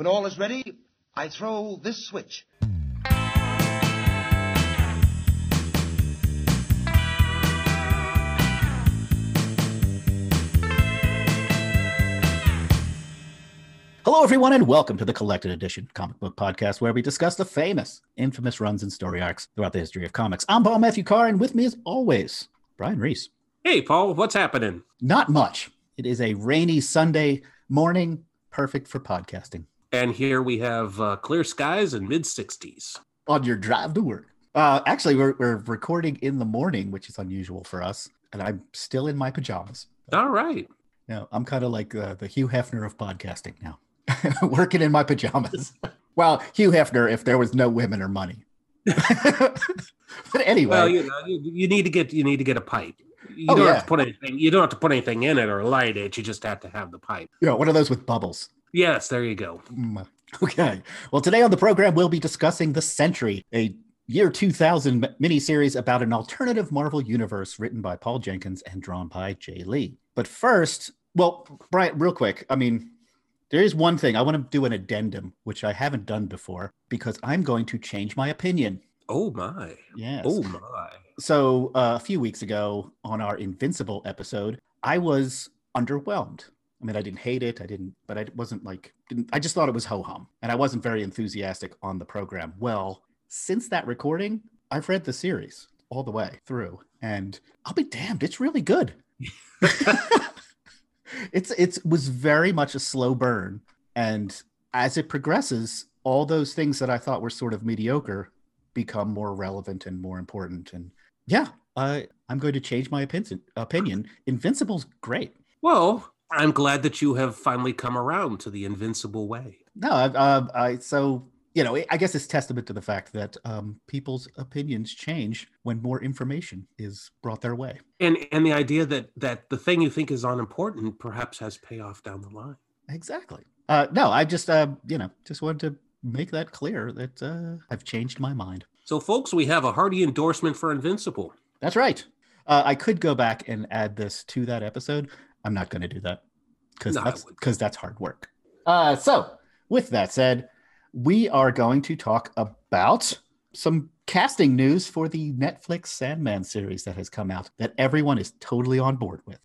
When all is ready, I throw this switch. Hello, everyone, and welcome to the Collected Edition comic book podcast, where we discuss the famous, infamous runs and story arcs throughout the history of comics. I'm Paul Matthew Carr, and with me, as always, Brian Reese. Hey, Paul, what's happening? Not much. It is a rainy Sunday morning, perfect for podcasting. And here we have clear skies and mid-60s. On your drive to work. Actually, we're recording in the morning, which is unusual for us, and I'm still in my pajamas. All right. Yeah, I'm kind of like the Hugh Hefner of podcasting now. Working in my pajamas. Well, Hugh Hefner, if there was no women or money. But anyway, well, you need to get a pipe. You don't have to put anything in it or light it. You just have to have the pipe. Yeah, one of those with bubbles. Yes, there you go. Okay. Well, today on the program, we'll be discussing The Sentry, a year 2000 miniseries about an alternative Marvel universe written by Paul Jenkins and drawn by Jay Lee. But first, well, Brian, real quick, there is one thing. I want to do an addendum, which I haven't done before, because I'm going to change my opinion. Oh, my. Yes. Oh, my. So a few weeks ago on our Invincible episode, I was underwhelmed. I mean, I didn't hate it. But I wasn't I just thought it was ho-hum. And I wasn't very enthusiastic on the program. Well, since that recording, I've read the series all the way through. And I'll be damned, it's really good. It was very much a slow burn, and as it progresses, all those things that I thought were sort of mediocre become more relevant and more important. And yeah, I'm going to change my opinion. Invincible's great. Well, I'm glad that you have finally come around to the Invincible way. No, I guess it's testament to the fact that people's opinions change when more information is brought their way. And the idea that the thing you think is unimportant perhaps has payoff down the line. Exactly. No, I just wanted to make that clear that I've changed my mind. So, folks, we have a hearty endorsement for Invincible. That's right. I could go back and add this to that episode. I'm not going to do that because that's hard work. So, with that said, we are going to talk about some casting news for the Netflix Sandman series that has come out that everyone is totally on board with.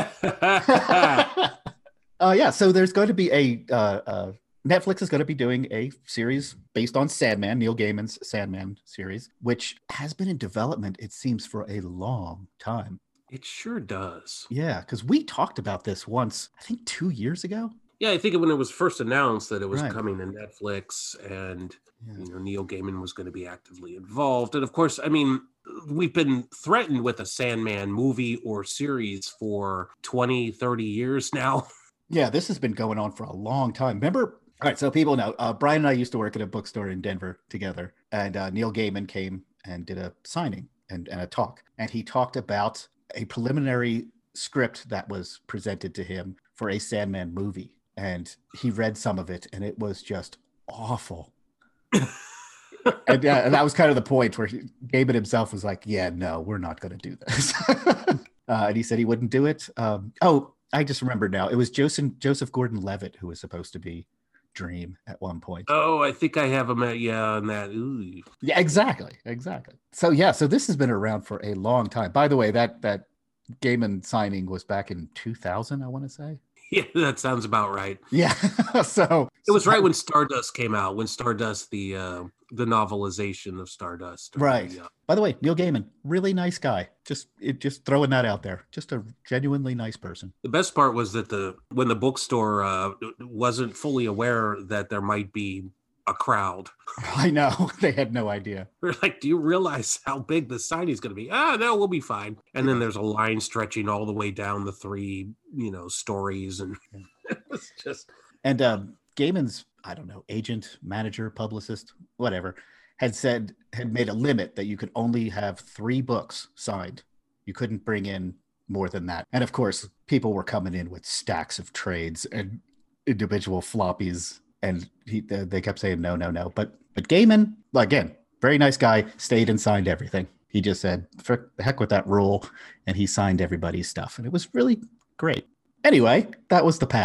So there's going to be Netflix is going to be doing a series based on Sandman, Neil Gaiman's Sandman series, which has been in development, it seems, for a long time. It sure does. Yeah, because we talked about this once, I think 2 years ago. Yeah, I think when it was first announced that it was coming to Netflix and Neil Gaiman was going to be actively involved. And of course, we've been threatened with a Sandman movie or series for 20, 30 years now. Yeah, this has been going on for a long time. Remember? All right, so people know, Brian and I used to work at a bookstore in Denver together, and Neil Gaiman came and did a signing and a talk. And he talked about a preliminary script that was presented to him for a Sandman movie. And he read some of it, and it was just awful. and that was kind of the point where Gaiman himself was like, yeah, no, we're not going to do this. And he said he wouldn't do it. I just remembered now. It was Joseph Gordon-Levitt who was supposed to be Dream at one point. Oh, I think I have him on that. Ooh. Yeah, exactly. So this has been around for a long time. By the way, that Gaiman signing was back in 2000, I want to say. Yeah, that sounds about right. Yeah. So it was right when Stardust came out, the novelization of Stardust. Right. By the way, Neil Gaiman, really nice guy. Just throwing that out there. Just a genuinely nice person. The best part was that when the bookstore wasn't fully aware that there might be a crowd. I know. They had no idea. We're like, do you realize how big the signing is going to be? No, we'll be fine. And then there's a line stretching all the way down the three, stories. And it's just. And Gaiman's, I don't know, agent, manager, publicist, whatever, had made a limit that you could only have 3 books signed. You couldn't bring in more than that. And of course, people were coming in with stacks of trades and individual floppies. And they kept saying, no. But Gaiman, again, very nice guy, stayed and signed everything. He just said, for the heck with that rule. And he signed everybody's stuff. And it was really great. Anyway, that was the past.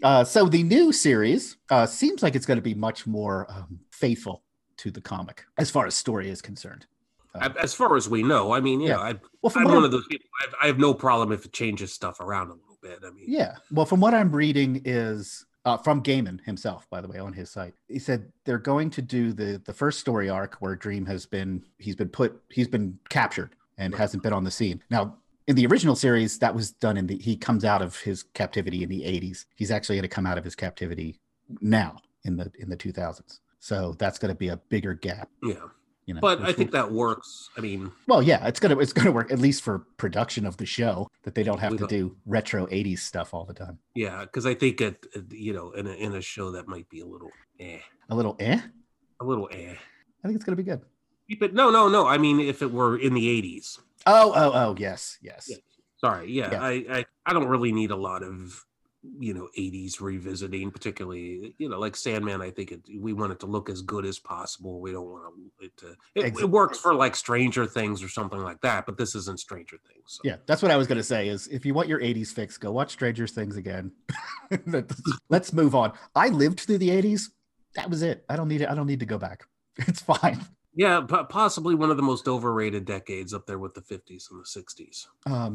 So the new series seems like it's going to be much more faithful to the comic as far as story is concerned. As far as we know, I mean, I'm one of those people. I have no problem if it changes stuff around a little bit. I mean, yeah. Well, from what I'm reading is from Gaiman himself, by the way, on his site, he said they're going to do the first story arc where Dream he's been captured and hasn't been on the scene. Now, in the original series, that was done he comes out of his captivity in the 80s. He's actually going to come out of his captivity now in the 2000s. So that's going to be a bigger gap. Yeah. But I think that works. I mean, well, yeah, it's gonna work at least for production of the show, that they don't have to do retro 80s stuff all the time. Yeah, because I think in a show that might be a little eh. A little eh? A little eh. I think it's gonna be good. But no. I mean, if it were in the 80s. Oh, yes. Yeah. Sorry. Yeah. I don't really need a lot of 80s revisiting, particularly like Sandman. I think we want it to look as good as possible. We don't want it to it works for like Stranger Things or something like that, but this isn't Stranger Things. So. Yeah, that's what I was going to say, is if you want your 80s fix, go watch Stranger Things again. Let's move on. I lived through the 80s. That was it. I don't need to go back. It's fine. Yeah, possibly one of the most overrated decades, up there with the 50s and the 60s.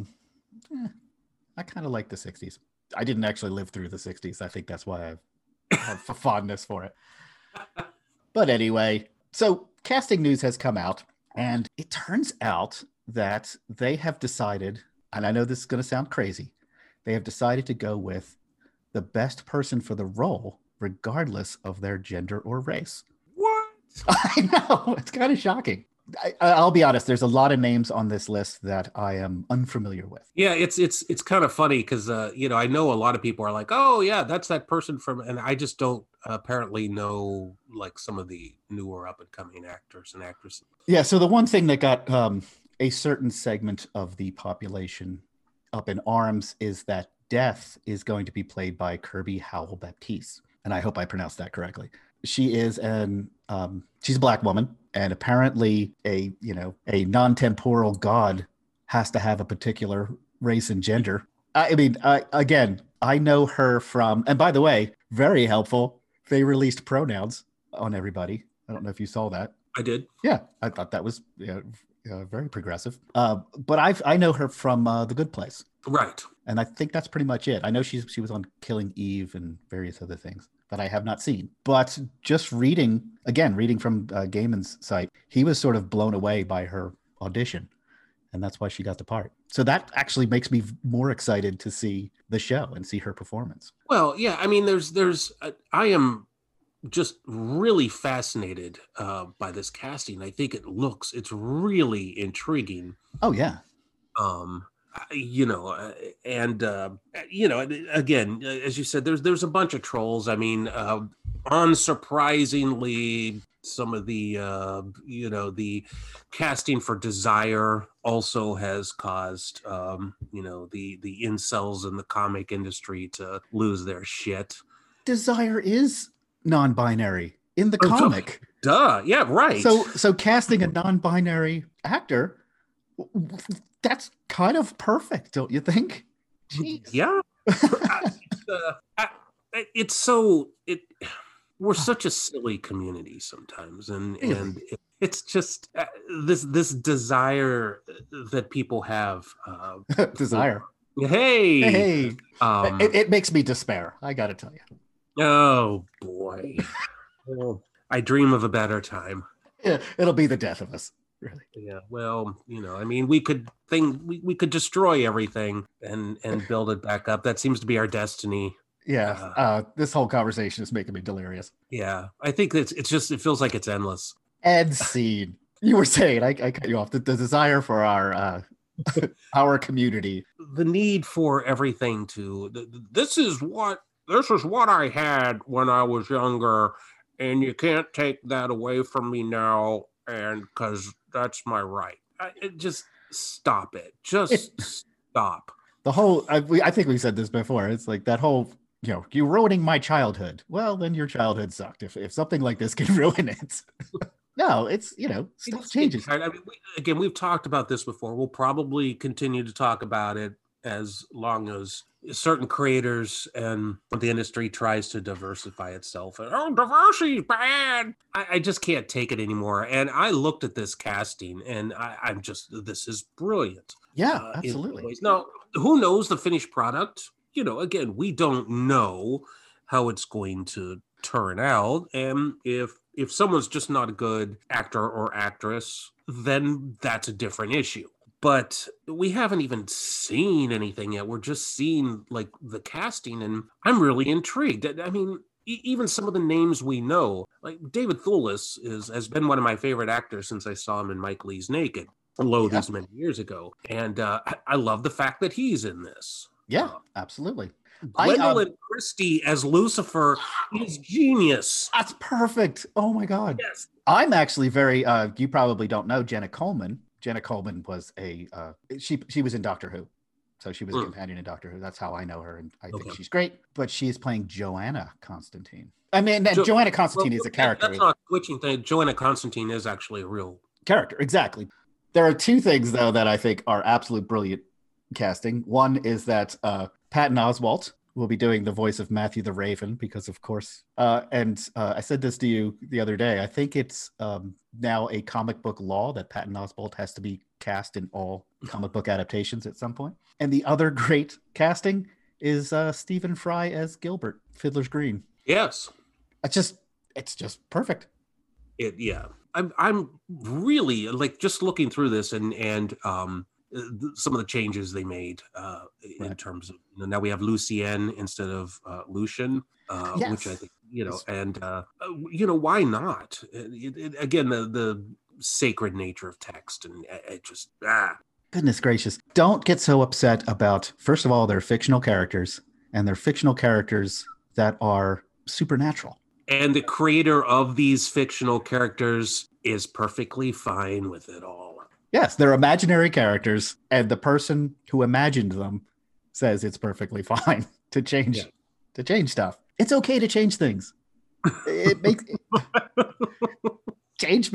I kind of like the 60s. I didn't actually live through the 60s. I think that's why I have a fondness for it. But anyway, so casting news has come out, and it turns out that they have decided, and I know this is going to sound crazy, they have decided to go with the best person for the role, regardless of their gender or race. What? I know. It's kind of shocking. I'll be honest, there's a lot of names on this list that I am unfamiliar with. Yeah, it's kind of funny because I know a lot of people are like, oh yeah, that's that person from, and I just don't apparently know like some of the newer up and coming actors and actresses. Yeah, so the one thing that got a certain segment of the population up in arms is that Death is going to be played by Kirby Howell-Baptiste, and I hope I pronounced that correctly. She is she's a Black woman, and apparently a non-temporal god has to have a particular race and gender. I mean, again, I know her from, and by the way, very helpful, they released pronouns on everybody. I don't know if you saw that. I did. Yeah, I thought that was very progressive. But I know her from The Good Place. Right. And I think that's pretty much it. I know she was on Killing Eve and various other things that I have not seen. But just reading from Gaiman's site, he was sort of blown away by her audition. And that's why she got the part. So that actually makes me more excited to see the show and see her performance. Well, yeah, I mean, I am just really fascinated by this casting. I think it's really intriguing. Oh, yeah. Again, as you said, there's a bunch of trolls. I mean, unsurprisingly, some of the casting for Desire also has caused the incels in the comic industry to lose their shit. Desire is non-binary in the comic. Duh. Yeah, right. So casting a non-binary actor, that's kind of perfect, don't you think? Jeez. Yeah. We're such a silly community sometimes, and it's just this desire that people have. Desire. Hey. It makes me despair. I got to tell you. Oh boy. Well, I dream of a better time. Yeah, it'll be the death of us. Really? Yeah. Well, I mean, we could destroy everything and build it back up. That seems to be our destiny. Yeah. This whole conversation is making me delirious. Yeah. I think it feels like it's endless. End scene. You were saying, I cut you off. The desire for our our community. The need for everything this is what I had when I was younger, and you can't take that away from me now. And because that's my right. Just stop it. Stop. The whole, I think we said this before. It's like that whole, you're ruining my childhood. Well, then your childhood sucked. If something like this can ruin it. No, it's, stuff changes. I mean, we've talked about this before. We'll probably continue to talk about it as long as certain creators and the industry tries to diversify itself. And, diversity's bad. I just can't take it anymore. And I looked at this casting, and I'm just, this is brilliant. Yeah, absolutely. Now, who knows the finished product? Again, we don't know how it's going to turn out. And if someone's just not a good actor or actress, then that's a different issue. But we haven't even seen anything yet. We're just seeing like the casting, and I'm really intrigued. I mean, even some of the names we know, like David Thewlis has been one of my favorite actors since I saw him in Mike Leigh's Naked, these many years ago. And I love the fact that he's in this. Yeah, absolutely. Gwendolyn Christie as Lucifer is genius. That's perfect. Oh my God. Yes. I'm actually very, you probably don't know Jenna Coleman. Jenna Coleman was she was in Doctor Who. So she was a companion in Doctor Who. That's how I know her. And I think she's great. But she is playing Joanna Constantine. I mean, Joanna Constantine is a character. That's not a switching thing. Joanna Constantine is actually a real character. Exactly. There are two things, though, that I think are absolute brilliant casting. One is that Patton Oswalt will be doing the voice of Matthew the Raven, because of course, and I said this to you the other day, I think it's now a comic book law that Patton Oswalt has to be cast in all comic book adaptations at some point. And the other great casting is Stephen Fry as Gilbert, Fiddler's Green. Yes. It's just perfect. I'm really like just looking through this and some of the changes they made in terms of, now we have Lucien instead of Lucian, which I think, and why not? Again, the sacred nature of text, and it just Goodness gracious. Don't get so upset about, first of all, they're fictional characters, and they're fictional characters that are supernatural. And the creator of these fictional characters is perfectly fine with it all. Yes, they're imaginary characters, and the person who imagined them says it's perfectly fine to change stuff. It's okay to change things. Change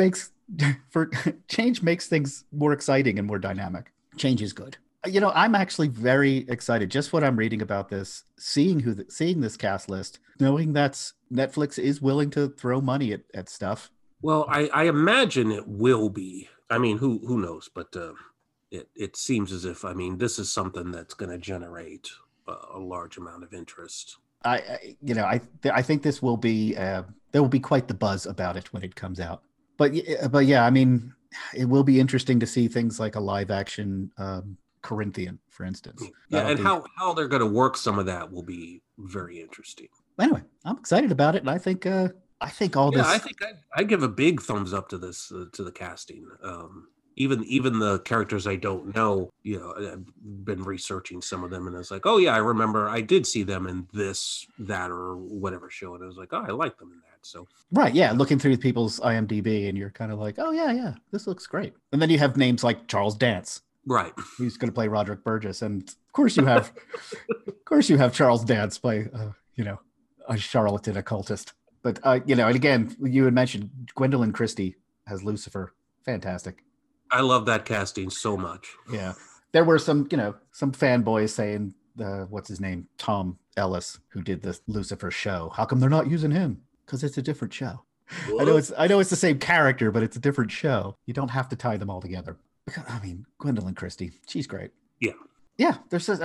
makes things more exciting and more dynamic. Change is good. I'm actually very excited. Just what I'm reading about this, seeing this cast list, knowing that Netflix is willing to throw money at stuff. Well, I imagine it will be. I mean, who knows? But it seems as if, this is something that's going to generate a large amount of interest. I think this will be there will be quite the buzz about it when it comes out. But yeah, it will be interesting to see things like a live action Corinthian, for instance. Yeah, and how they're going to work some of that will be very interesting. Anyway, I'm excited about it, and I think all this. I think I give a big thumbs up to this to the casting. Even the characters I don't know, I've been researching some of them, and I was like, oh yeah, I remember I did see them in this, that, or whatever show, and I was like, oh, I like them in that. So right, yeah, looking through people's IMDb, and you're kind of like, oh yeah, this looks great. And then you have names like Charles Dance, right, who's going to play Roderick Burgess, and of course you have, Charles Dance play, a charlatan occultist. But and again, you had mentioned Gwendolyn Christie as Lucifer, fantastic. I love that casting so much. Yeah. There were some fanboys saying, what's his name? Tom Ellis, who did the Lucifer show. How come they're not using him? Because it's a different show. What? I know it's the same character, but it's a different show. You don't have to tie them all together. Gwendolyn Christie, she's great. Yeah. Yeah.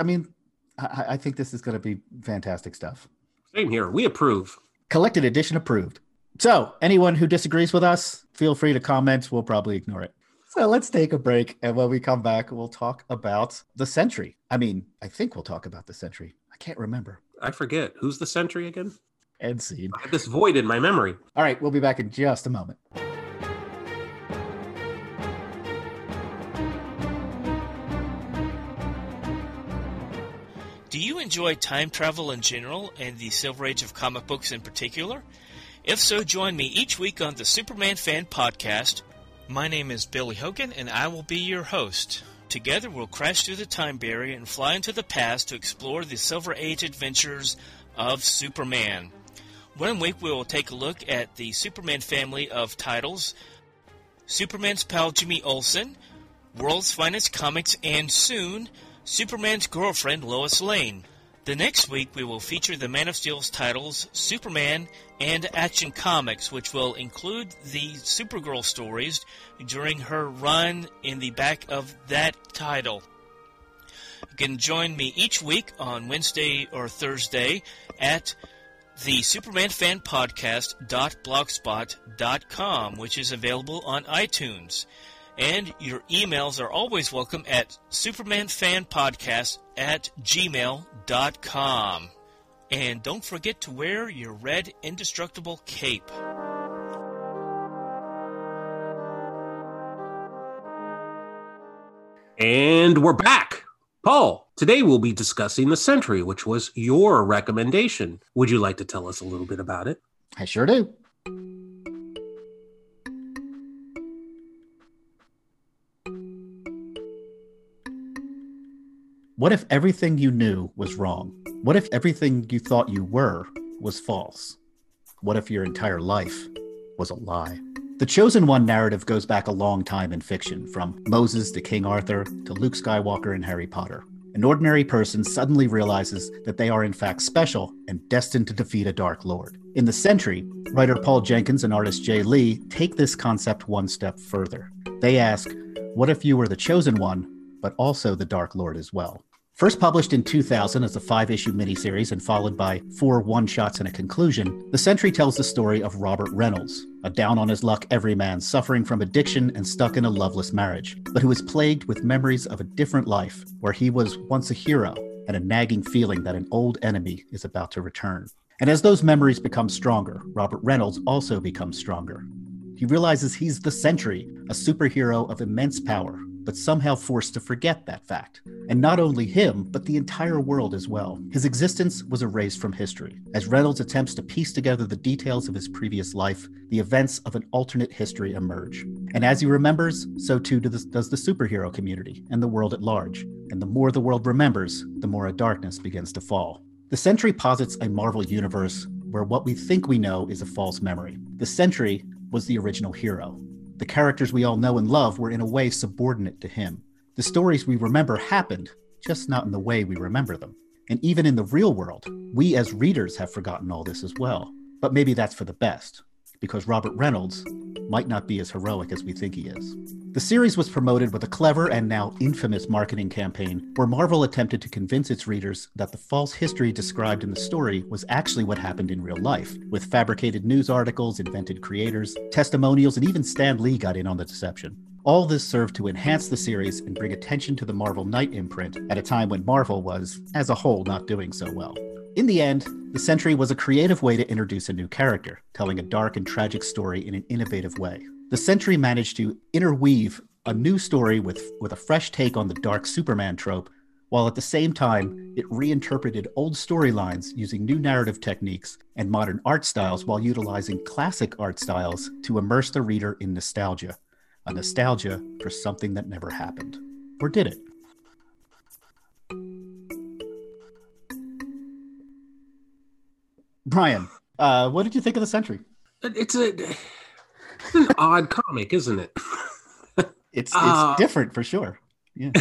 I think this is going to be fantastic stuff. Same here. We approve. Collected edition approved. So anyone who disagrees with us, feel free to comment. We'll probably ignore it. So let's take a break, and when we come back, we'll talk about the Sentry. I think we'll talk about the Sentry. I can't remember. I forget. Who's the Sentry again? End scene. I have this void in my memory. All right, we'll be back in just a moment. Do you enjoy time travel in general and the Silver Age of comic books in particular? If so, join me each week on the Superman Fan Podcast. My name is Billy Hogan, and I will be your host. Together, we'll crash through the time barrier and fly into the past to explore the Silver Age adventures of Superman. One week, we will take a look at the Superman family of titles, Superman's pal Jimmy Olsen, World's Finest Comics, and soon, Superman's girlfriend Lois Lane. The next week, we will feature the Man of Steel's titles, Superman and Action Comics, which will include the Supergirl stories during her run in the back of that title. You can join me each week on Wednesday or Thursday at the supermanfanpodcast.blogspot.com, which is available on iTunes. And your emails are always welcome at supermanfanpodcast@gmail.com. And don't forget to wear your red indestructible cape. And we're back. Paul, today we'll be discussing The Sentry, which was your recommendation. Would you like to tell us a little bit about it? I sure do. What if everything you knew was wrong? What if everything you thought you were was false? What if your entire life was a lie? The Chosen One narrative goes back a long time in fiction, from Moses to King Arthur to Luke Skywalker and Harry Potter. An ordinary person suddenly realizes that they are in fact special and destined to defeat a Dark Lord. In The Sentry, writer Paul Jenkins and artist Jay Lee take this concept one step further. They ask, what if you were the Chosen One, but also the Dark Lord as well? First published in 2000 as a 5-issue miniseries and followed by 4 one-shots and a conclusion, The Sentry tells the story of Robert Reynolds, a down-on-his-luck everyman suffering from addiction and stuck in a loveless marriage, but who is plagued with memories of a different life where he was once a hero and a nagging feeling that an old enemy is about to return. And as those memories become stronger, Robert Reynolds also becomes stronger. He realizes he's the Sentry, a superhero of immense power, but somehow forced to forget that fact. And not only him, but the entire world as well. His existence was erased from history. As Reynolds attempts to piece together the details of his previous life, the events of an alternate history emerge. And as he remembers, so too does the superhero community and the world at large. And the more the world remembers, the more a darkness begins to fall. The Sentry posits a Marvel universe where what we think we know is a false memory. The Sentry was the original hero. The characters we all know and love were in a way subordinate to him. The stories we remember happened, just not in the way we remember them. And even in the real world, we as readers have forgotten all this as well. But maybe that's for the best, because Robert Reynolds might not be as heroic as we think he is. The series was promoted with a clever and now infamous marketing campaign where Marvel attempted to convince its readers that the false history described in the story was actually what happened in real life, with fabricated news articles, invented creators, testimonials, and even Stan Lee got in on the deception. All this served to enhance the series and bring attention to the Marvel Knight imprint at a time when Marvel was, as a whole, not doing so well. In the end, The Sentry was a creative way to introduce a new character, telling a dark and tragic story in an innovative way. The Sentry managed to interweave a new story with a fresh take on the dark Superman trope, while at the same time, it reinterpreted old storylines using new narrative techniques and modern art styles while utilizing classic art styles to immerse the reader in nostalgia. A nostalgia for something that never happened. Or did it? Brian, what did you think of The Sentry? It's an odd comic, isn't it? It's different for sure. Yeah.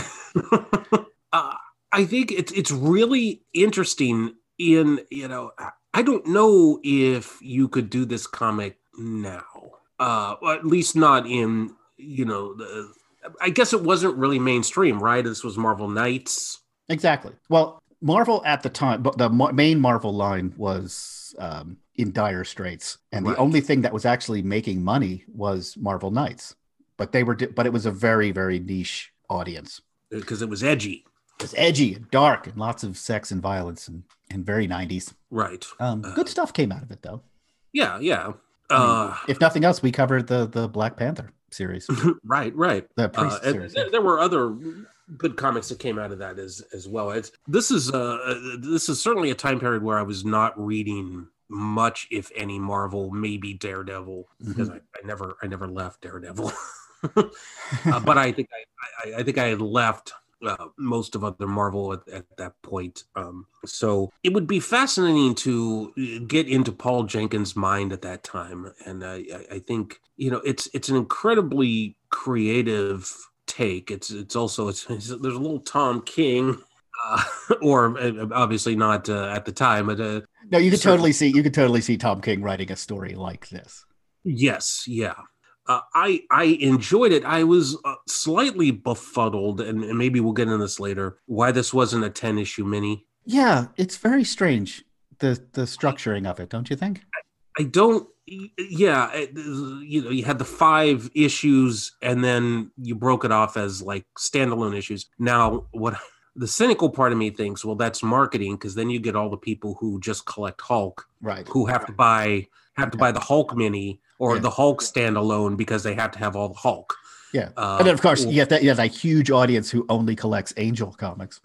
I think it's really interesting in, I don't know if you could do this comic now. At least not in, I guess it wasn't really mainstream, right? This was Marvel Knights. Exactly. Well, Marvel at the time, but the main Marvel line was in dire straits, and the only thing that was actually making money was Marvel Knights. But but it was a very, very niche audience because it was edgy. It was edgy and dark, and lots of sex and violence, and very 90s. Right. Good stuff came out of it, though. Yeah. If nothing else, we covered the Black Panther series. Right. The Priest series. There were other good comics that came out of that as well. This is certainly a time period where I was not reading much, if any, Marvel, maybe Daredevil, because I never left Daredevil. But I think I had left most of other Marvel at that point. So it would be fascinating to get into Paul Jenkins' mind at that time. And I think, it's an incredibly creative take. It's also there's a little Tom King, or obviously not at the time, but no, you could totally see Tom King writing a story like this. Yes, yeah. I enjoyed it. I was slightly befuddled, and maybe we'll get into this later, why this wasn't a 10-issue mini. Yeah, it's very strange, the structuring of it, don't you think? I don't. Yeah, you had the 5 issues, and then you broke it off as like standalone issues. Now, what the cynical part of me thinks, well, that's marketing, because then you get all the people who just collect Hulk, right, who have to buy the Hulk mini or the Hulk standalone because they have to have all the Hulk. Yeah, and then of course you have that huge audience who only collects Angel comics.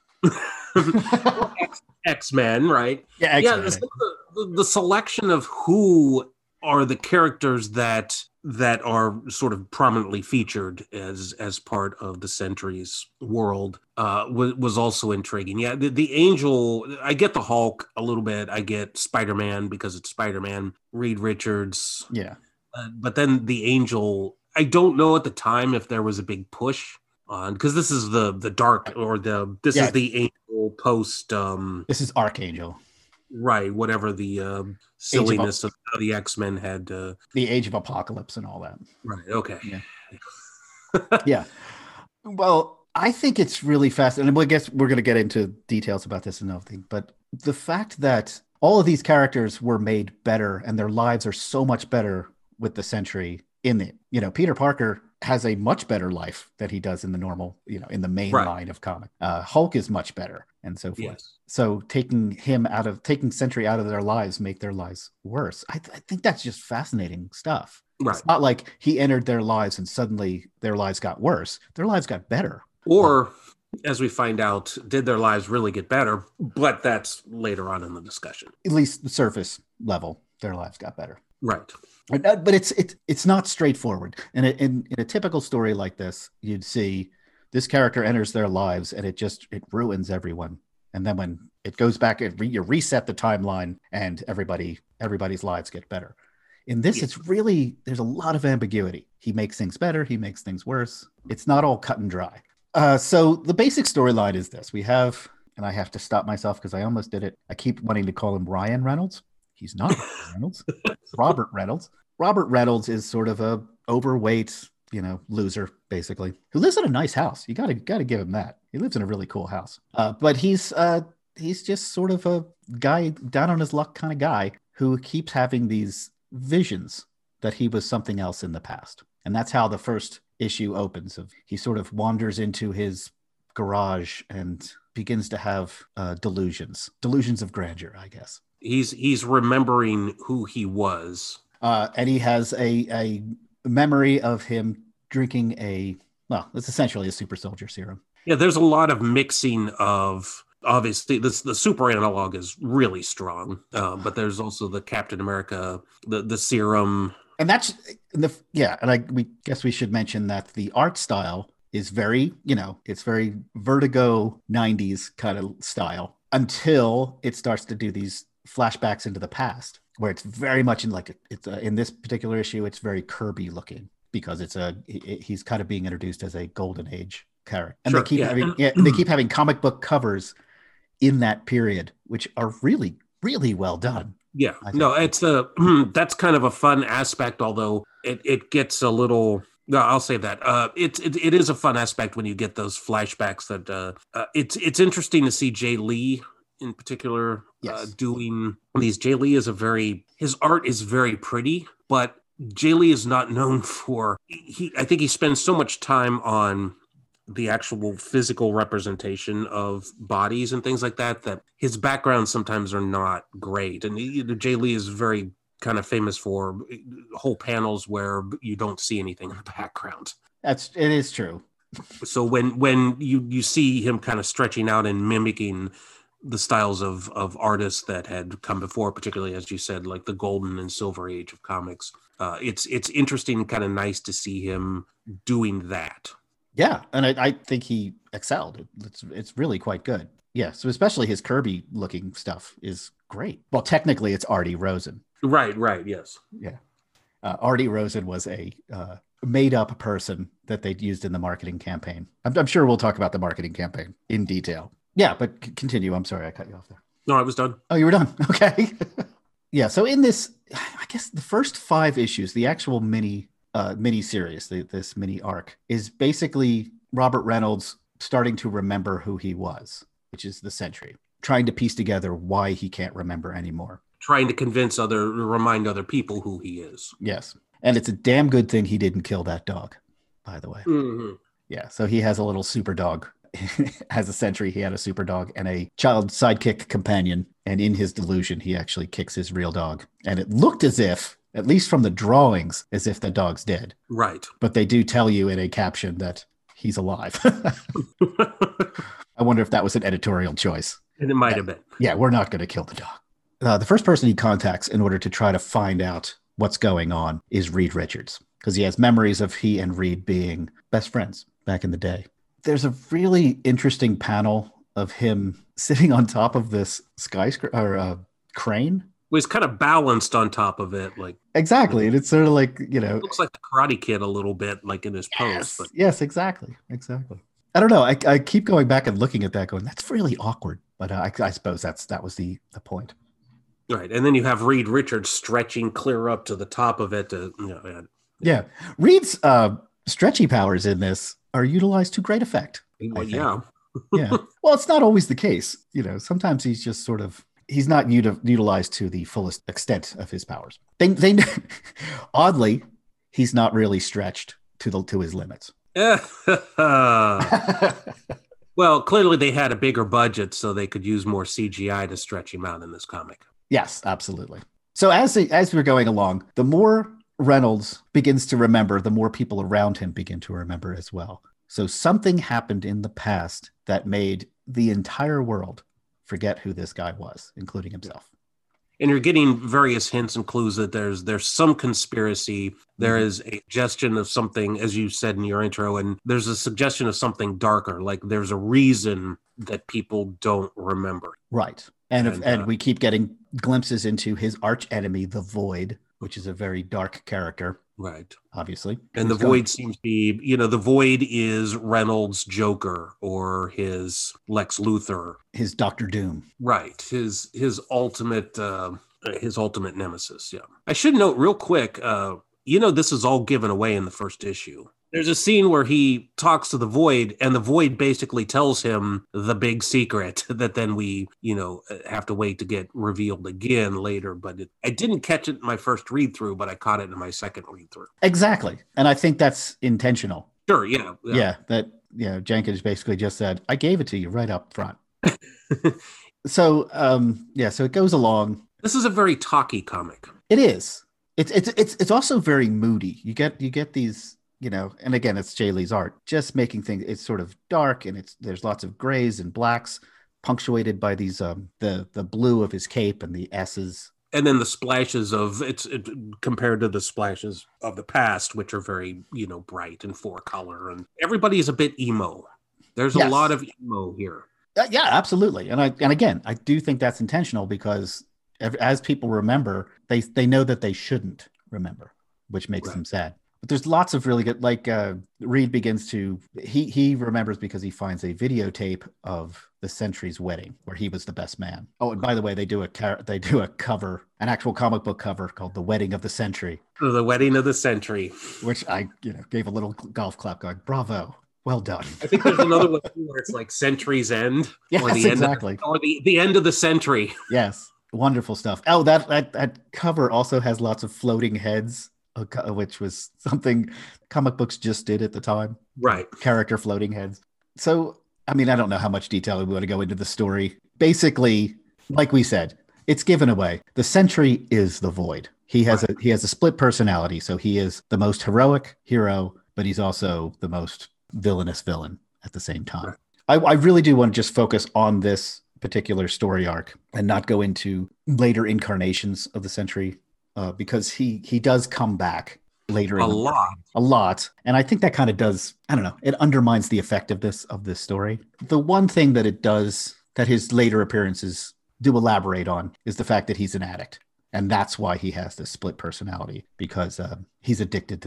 X-Men, right? Yeah, X-Men. Yeah. The selection of who are the characters that are sort of prominently featured as part of the Sentry's world was also intriguing. Yeah, the Angel, I get the Hulk a little bit. I get Spider-Man because it's Spider-Man. Reed Richards. Yeah. But then the Angel, I don't know at the time if there was a big push on, because this is the dark, or this is the Angel post. This is Archangel. Right, whatever the silliness of the X-Men had. The Age of Apocalypse and all that. Right, okay. Yeah. Yeah. Well, I think it's really fascinating. I guess we're going to get into details about this and everything, but the fact that all of these characters were made better and their lives are so much better with the Sentry in it. Peter Parker has a much better life than he does in the normal, in the main line of comic. Hulk is much better and so forth. Yes. So taking Sentry out of their lives make their lives worse. I think that's just fascinating stuff. Right. It's not like he entered their lives and suddenly their lives got worse. Their lives got better. Or, as we find out, did their lives really get better? But that's later on in the discussion. At least the surface level, their lives got better. Right. But it's not straightforward. And in a typical story like this, you'd see this character enters their lives and it ruins everyone. And then when it goes back, you reset the timeline and everybody's lives get better. In this, there's a lot of ambiguity. He makes things better. He makes things worse. It's not all cut and dry. So the basic storyline is this. We have, and I have to stop myself because I almost did it. I keep wanting to call him Ryan Reynolds. He's not Ryan Reynolds. It's Robert Reynolds. Robert Reynolds is sort of a overweight, loser, basically, who lives in a nice house. You gotta give him that. He lives in a really cool house. But he's just sort of a guy down on his luck kind of guy who keeps having these visions that he was something else in the past. And that's how the first issue opens. He sort of wanders into his garage and begins to have delusions of grandeur, I guess. He's remembering who he was. And he has a memory of him drinking it's essentially a super soldier serum. Yeah, there's a lot of mixing of, obviously, the super analog is really strong, but there's also the Captain America, the serum. And that's, we guess we should mention that the art style is very, it's very Vertigo 90s kind of style until it starts to do these flashbacks into the past, where it's very much in this particular issue, it's very Kirby looking because he's kind of being introduced as a golden age character. And they keep having comic book covers in that period, which are really, really well done. Yeah, no, it's that's kind of a fun aspect, although it gets a little. No, I'll say that. It is a fun aspect when you get those flashbacks. That it's interesting to see Jay Lee in particular doing these. Jay Lee is his art is very pretty, but Jay Lee is not known for. I think he spends so much time on the actual physical representation of bodies and things like that his backgrounds sometimes are not great. And Jay Lee is very kind of famous for whole panels where you don't see anything in the background. It is true. So when you see him kind of stretching out and mimicking the styles of artists that had come before, particularly, as you said, like the golden and silver age of comics, it's interesting and kind of nice to see him doing that. Yeah, and I think he excelled. It's really quite good. Yeah, so especially his Kirby looking stuff is great. Well, technically it's Artie Rosen. Right, yes. Yeah. Artie Rosen was a made up person that they'd used in the marketing campaign. I'm sure we'll talk about the marketing campaign in detail. Yeah, but continue. I'm sorry, I cut you off there. No, I was done. Oh, you were done. Okay. Yeah. So in this, I guess the first 5 issues, the actual mini series, this mini arc, is basically Robert Reynolds starting to remember who he was, which is the Sentry, trying to piece together why he can't remember anymore. Trying to remind other people who he is. Yes. And it's a damn good thing he didn't kill that dog, by the way. Mm-hmm. Yeah. So he has a little super dog. As a Sentry, he had a super dog and a child sidekick companion. And in his delusion, he actually kicks his real dog. And it looked as if, at least from the drawings, as if the dog's dead. Right. But they do tell you in a caption that he's alive. I wonder if that was an editorial choice. And it might have been. Yeah, we're not going to kill the dog. The first person he contacts in order to try to find out what's going on is Reed Richards, because he has memories of he and Reed being best friends back in the day. There's a really interesting panel of him sitting on top of this skyscraper or crane. Well, he's kind of balanced on top of it, like exactly, and it's sort of like, you know, it looks like the Karate Kid a little bit, like in his pose. But yes, exactly. I don't know. I keep going back and looking at that, going, that's really awkward. But I suppose that was the point. Right, and then you have Reed Richards stretching clear up to the top of it. Yeah, Reed's stretchy powers in this are utilized to great effect. Well, yeah. Yeah. Well, it's not always the case. You know, sometimes he's just sort of, he's not utilized to the fullest extent of his powers. They oddly, he's not really stretched to his limits. Well, clearly they had a bigger budget, so they could use more CGI to stretch him out in this comic. Yes, absolutely. So as we're going along, the more Reynolds begins to remember, the more people around him begin to remember as well. So something happened in the past that made the entire world forget who this guy was, including himself. And you're getting various hints and clues that there's some conspiracy. There is a suggestion of something, as you said in your intro, and there's a suggestion of something darker. Like there's a reason that people don't remember. Right. And we keep getting glimpses into his arch enemy, the Void, which is a very dark character. Right. Obviously. And the Void seems to be, the Void is Reynolds' Joker or his Lex Luthor. His Doctor Doom. Right. His ultimate nemesis. Yeah. I should note real quick, this is all given away in the first issue. There's a scene where he talks to the Void, and the Void basically tells him the big secret that then we, have to wait to get revealed again later. But I didn't catch it in my first read through, but I caught it in my second read through. Exactly. And I think that's intentional. Sure. Yeah. Yeah. Jenkins basically just said, I gave it to you right up front. So it goes along. This is a very talky comic. It is. It's also very moody. You get these, and again, it's Jay Lee's art, just making things, it's sort of dark and there's lots of grays and blacks punctuated by these, the blue of his cape and the S's. And then the splashes of compared to the splashes of the past, which are very, bright and four color, and everybody is a bit emo. There's a lot of emo here. Yeah, absolutely. And again, I do think that's intentional because as people remember, they know that they shouldn't remember, which makes them sad. But there's lots of really good, like Reed begins to, he remembers because he finds a videotape of the Sentry's wedding where he was the best man. Oh, and by the way, they do a cover, an actual comic book cover called The Wedding of the Sentry. The Wedding of the Sentry. Which I, gave a little golf clap going, bravo. Well done. I think there's another one where it's like Century's End. Yes, or the exactly. Or the end of the century. Yes. Wonderful stuff. Oh, that cover also has lots of floating heads, which was something comic books just did at the time. Right. Character floating heads. So, I don't know how much detail we want to go into the story. Basically, like we said, it's given away. The Sentry is the Void. He has a split personality. So he is the most heroic hero, but he's also the most villainous villain at the same time. Right. I really do want to just focus on this particular story arc and not go into later incarnations of the Sentry because he does come back later a lot, and I think that kind of does, I don't know, it undermines the effectiveness of this story. The one thing that it does that his later appearances do elaborate on is the fact that he's an addict, and that's why he has this split personality, because he's addicted to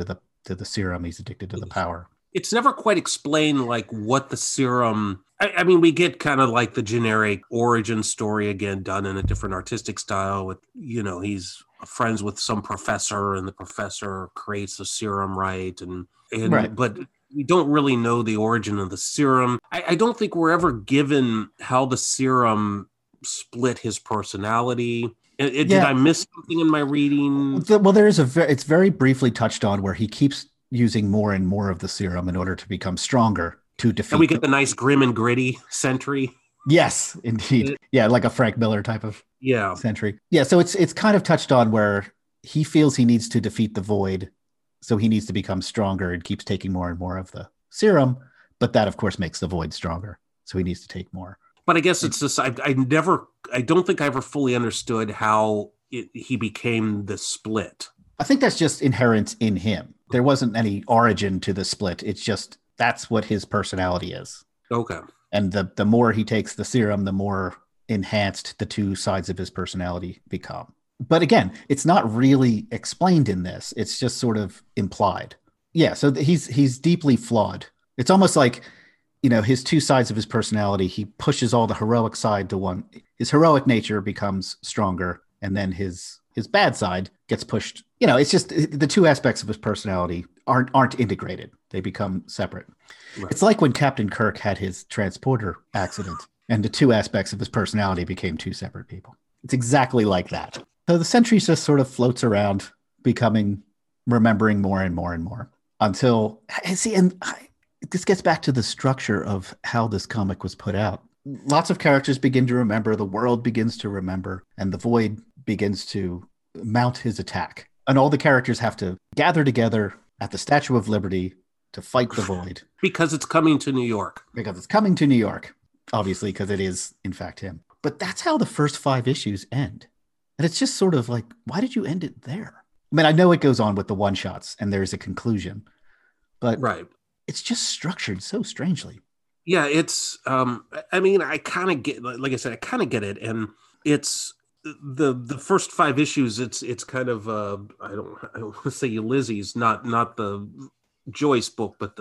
to the serum. He's addicted to the power. It's never quite explained like what the serum. I mean, we get kind of like the generic origin story again, done in a different artistic style. With he's friends with some professor, and the professor creates the serum, right? And right. But we don't really know the origin of the serum. I don't think we're ever given how the serum split his personality. Did I miss something in my reading? Well, it's very briefly touched on where he keeps using more and more of the serum in order to become stronger to defeat. And we get the nice grim and gritty Sentry. Yes, indeed. Yeah, like a Frank Miller type of Sentry. Yeah, so it's kind of touched on where he feels he needs to defeat the Void, so he needs to become stronger and keeps taking more and more of the serum, but that of course makes the Void stronger, so he needs to take more. But I guess it's just I don't think I ever fully understood how he became the split. I think that's just inherent in him. There wasn't any origin to the split. It's just that's what his personality is. Okay. And the more he takes the serum, the more enhanced the two sides of his personality become. But again, it's not really explained in this. It's just sort of implied. Yeah, so he's deeply flawed. It's almost like, his two sides of his personality, he pushes all the heroic side to one. His heroic nature becomes stronger, and then his bad side gets pushed. It's just the two aspects of his personality aren't integrated. They become separate. Right. It's like when Captain Kirk had his transporter accident, and the two aspects of his personality became two separate people. It's exactly like that. So the Sentry just sort of floats around, remembering more and more and more until, this gets back to the structure of how this comic was put out. Lots of characters begin to remember, the world begins to remember, and the Void begins to mount his attack. And all the characters have to gather together at the Statue of Liberty to fight the Void. Because it's coming to New York. Because it's coming to New York, obviously, because it is, in fact, him. But that's how the first 5 issues end. And it's just sort of like, why did you end it there? I mean, I know it goes on with the one-shots, and there's a conclusion. But it's just structured so strangely. Yeah, it's, I kind of get, like I said, I kind of get it. And it's the first 5 issues, it's kind of, I don't want to say Ulysses, not the Joyce book, but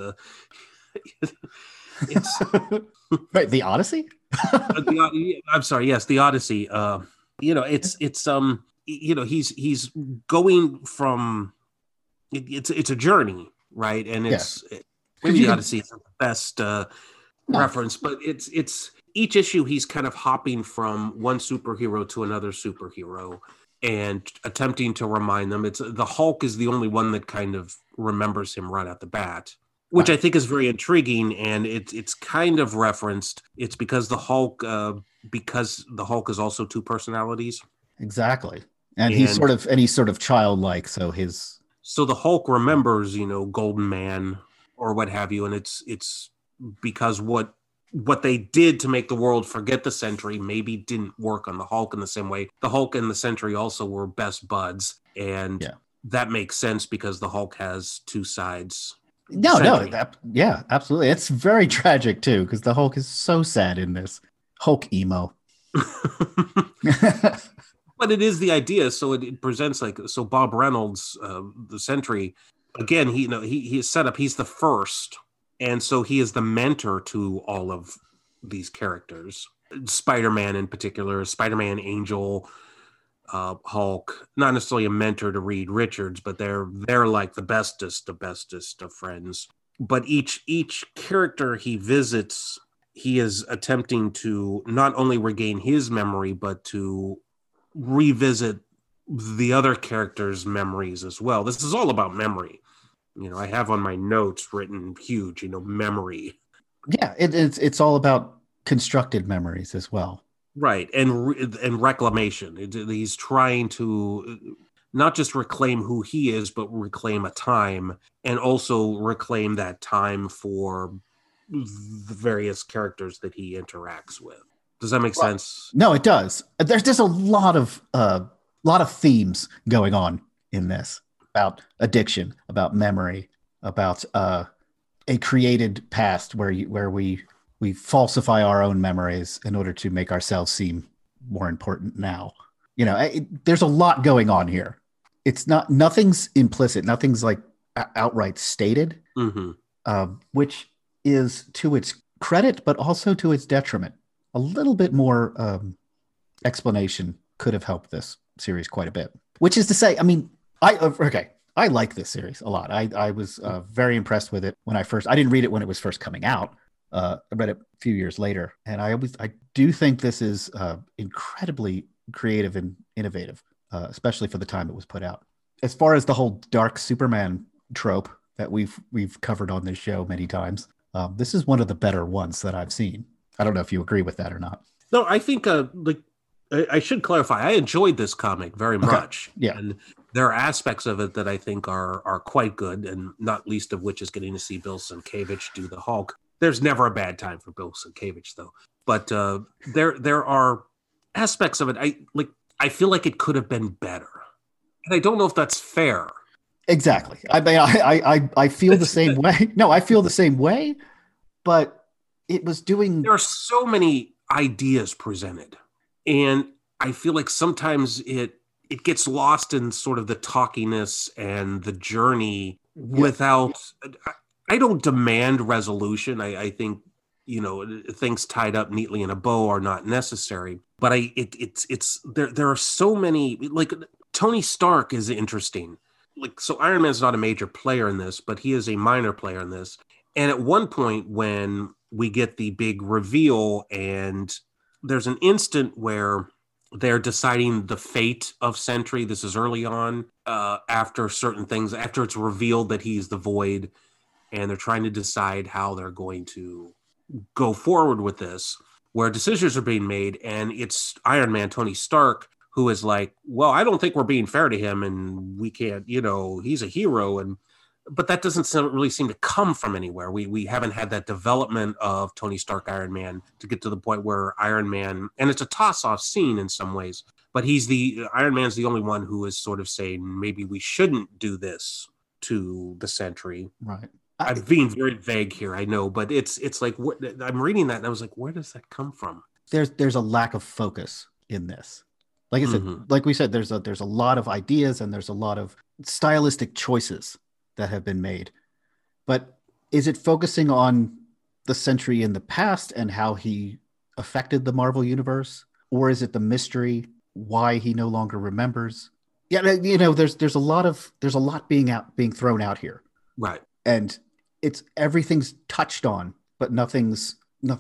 it's. Right, the Odyssey? I'm sorry, yes, the Odyssey. He's going from, it's a journey, right? And it's, maybe the Odyssey is the best reference, but it's each issue he's kind of hopping from one superhero to another superhero and attempting to remind them. It's the Hulk is the only one that kind of remembers him right at the bat, which I think is very intriguing. And it's kind of referenced. It's because the Hulk is also two personalities. Exactly. And he's sort of childlike. So the Hulk remembers, Golden Man or what have you. And it's because what they did to make the world forget the Sentry maybe didn't work on the Hulk in the same way. The Hulk and the Sentry also were best buds. And that makes sense because the Hulk has two sides. Yeah, absolutely. It's very tragic too, because the Hulk is so sad in this. Hulk emo. But it is the idea, so it presents so Bob Reynolds, the Sentry, again, he is set up, he's the first, and so he is the mentor to all of these characters. Spider-Man in particular, Spider-Man, Angel, Hulk, not necessarily a mentor to Reed Richards, but they're like the bestest of friends. But each character he visits, he is attempting to not only regain his memory, but to revisit the other characters' memories as well. This is all about memory. I have on my notes written huge, memory. Yeah, it's all about constructed memories as well. Right, and reclamation. He's trying to not just reclaim who he is, but reclaim a time, and also reclaim that time for the various characters that he interacts with. Does that make sense? No, it does. There's a lot of themes going on in this about addiction, about memory, about a created past where we falsify our own memories in order to make ourselves seem more important now. There's a lot going on here. It's nothing's implicit. Nothing's like outright stated, Mm-hmm. which is to its credit, but also to its detriment. A little bit more explanation could have helped this series quite a bit. Which is to say, I mean, I like this series a lot. I was very impressed with it when I didn't read it when it was first coming out. I read it a few years later, and I do think this is incredibly creative and innovative, especially for the time it was put out. As far as the whole dark Superman trope that we've covered on this show many times, this is one of the better ones that I've seen. I don't know if you agree with that or not. No, I think I should clarify. I enjoyed this comic very much. Yeah. And there are aspects of it that I think are quite good, and not least of which is getting to see Bill Sienkiewicz do the Hulk. There's never a bad time for Bill Sienkiewicz, though. But there are aspects of it. I feel like it could have been better, and I don't know if that's fair. Exactly. I mean, I feel the same way. No, I feel the same way, but it was doing. There are so many ideas presented, and I feel like sometimes it gets lost in sort of the talkiness and the journey without. I don't demand resolution. I think, things tied up neatly in a bow are not necessary. But there are so many, like Tony Stark is interesting. Like, so Iron Man's not a major player in this, but he is a minor player in this. And at one point when we get the big reveal, and there's an instant where they're deciding the fate of Sentry. This is early on, after certain things, after it's revealed that he's the Void, and they're trying to decide how they're going to go forward with this, where decisions are being made, and it's Iron Man, Tony Stark, who is like, well, I don't think we're being fair to him, and we can't, he's a hero, but that doesn't really seem to come from anywhere. We haven't had that development of Tony Stark, Iron Man, to get to the point where Iron Man, and it's a toss-off scene in some ways, but Iron Man's the only one who is sort of saying, maybe we shouldn't do this to the Sentry. Right. I'm being very vague here, I know, but it's like, I'm reading that and I was like, where does that come from? There's a lack of focus in this. Like I said, like we said, there's a lot of ideas and there's a lot of stylistic choices that have been made. But is it focusing on the Sentry in the past and how he affected the Marvel universe? Or is it the mystery, why he no longer remembers? Yeah, there's a lot being thrown out here. Right. And everything's touched on, but nothing's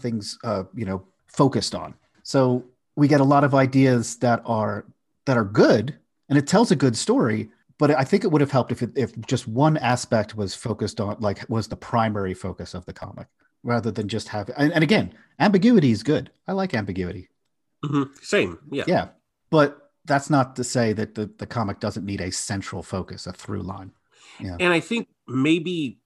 focused on. So we get a lot of ideas that are good, and it tells a good story. But I think it would have helped if just one aspect was focused on, was the primary focus of the comic, rather than just have. And again, ambiguity is good. I like ambiguity. Mm-hmm. Same, yeah. Yeah, but that's not to say that the comic doesn't need a central focus, a through line. Yeah. And I think maybe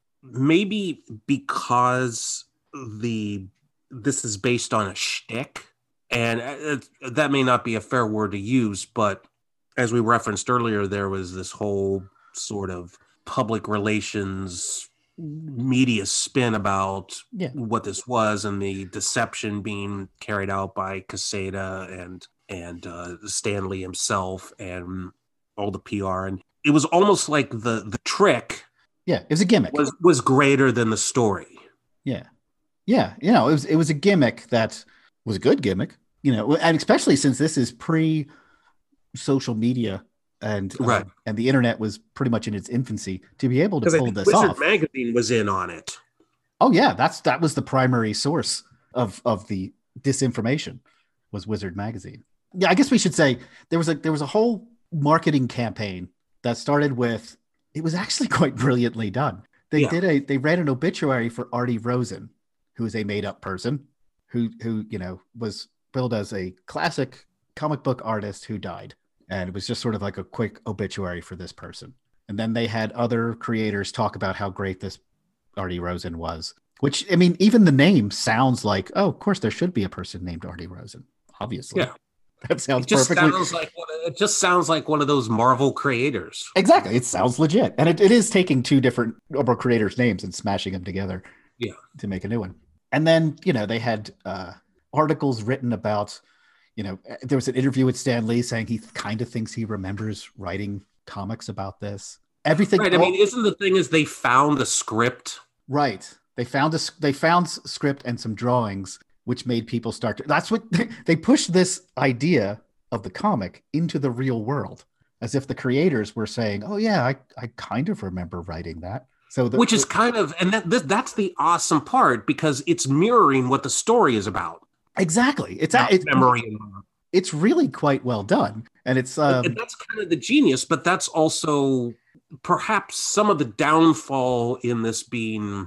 because this is based on a shtick, and that may not be a fair word to use, but as we referenced earlier, there was this whole sort of public relations media spin about what this was, and the deception being carried out by Quesada and Stan Lee himself and all the PR, and it was almost like the trick. Yeah, it was a gimmick. Was greater than the story. Yeah. It was a gimmick that was a good gimmick. And especially since this is pre-social media and right, and the internet was pretty much in its infancy, to be able to pull this Wizard off. Magazine was in on it. Oh yeah, that was the primary source of the disinformation, was Wizard Magazine. Yeah, I guess we should say there was a whole marketing campaign that started with. It was actually quite brilliantly done. They ran an obituary for Artie Rosen, who is a made-up person who was billed as a classic comic book artist who died. And it was just sort of like a quick obituary for this person. And then they had other creators talk about how great this Artie Rosen was, which, I mean, even the name sounds like, oh, of course there should be a person named Artie Rosen, obviously. Yeah. That sounds perfectly. It just sounds like one of those Marvel creators. Exactly. It sounds legit. And it is taking two different Marvel creators' names and smashing them together to make a new one. And then, they had articles written about, there was an interview with Stan Lee saying he kind of thinks he remembers writing comics about this. everything. Right. I mean, isn't the thing is they found the script? Right. They found script and some drawings, which made people start to. That's what they pushed this idea of the comic into the real world, as if the creators were saying, "Oh yeah, I kind of remember writing that." So which is kind of, and that's the awesome part, because it's mirroring what the story is about. Exactly. It's memory. It's really quite well done, and it's and that's kind of the genius, but that's also perhaps some of the downfall in this being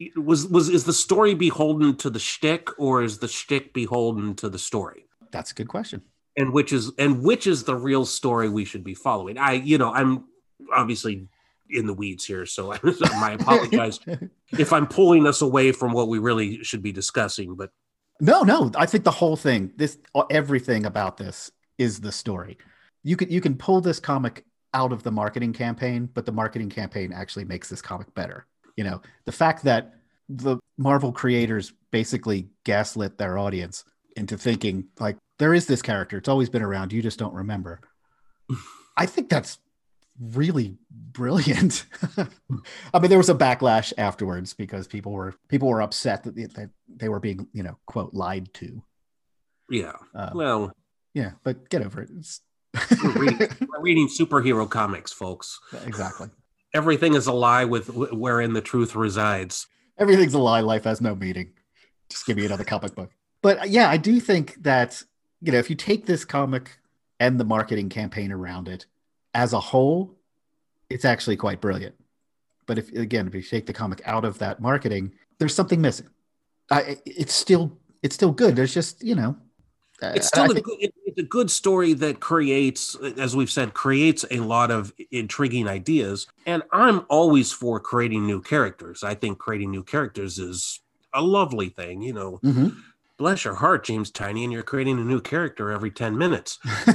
is the story beholden to the shtick, or is the shtick beholden to the story? That's a good question. And which is the real story we should be following? I'm obviously in the weeds here, so I apologize if I'm pulling us away from what we really should be discussing. But no, I think the whole thing, everything about this is the story. You can pull this comic out of the marketing campaign, but the marketing campaign actually makes this comic better. The fact that the Marvel creators basically gaslit their audience into thinking like, there is this character, it's always been around, you just don't remember. I think that's really brilliant. I mean, there was a backlash afterwards because people were upset that they were being, quote, lied to. Yeah. Yeah, but get over it. We're reading superhero comics, folks. Exactly. Everything is a lie wherein the truth resides. Everything's a lie. Life has no meaning. Just give me another comic book. But yeah, I do think that, if you take this comic and the marketing campaign around it as a whole, it's actually quite brilliant. But if you take the comic out of that marketing, there's something missing. It's still good. There's just, it's still it's a good story that creates, as we've said, a lot of intriguing ideas. And I'm always for creating new characters. I think creating new characters is a lovely thing, Mm-hmm. Bless your heart, James Tynion, and you're creating a new character every 10 minutes.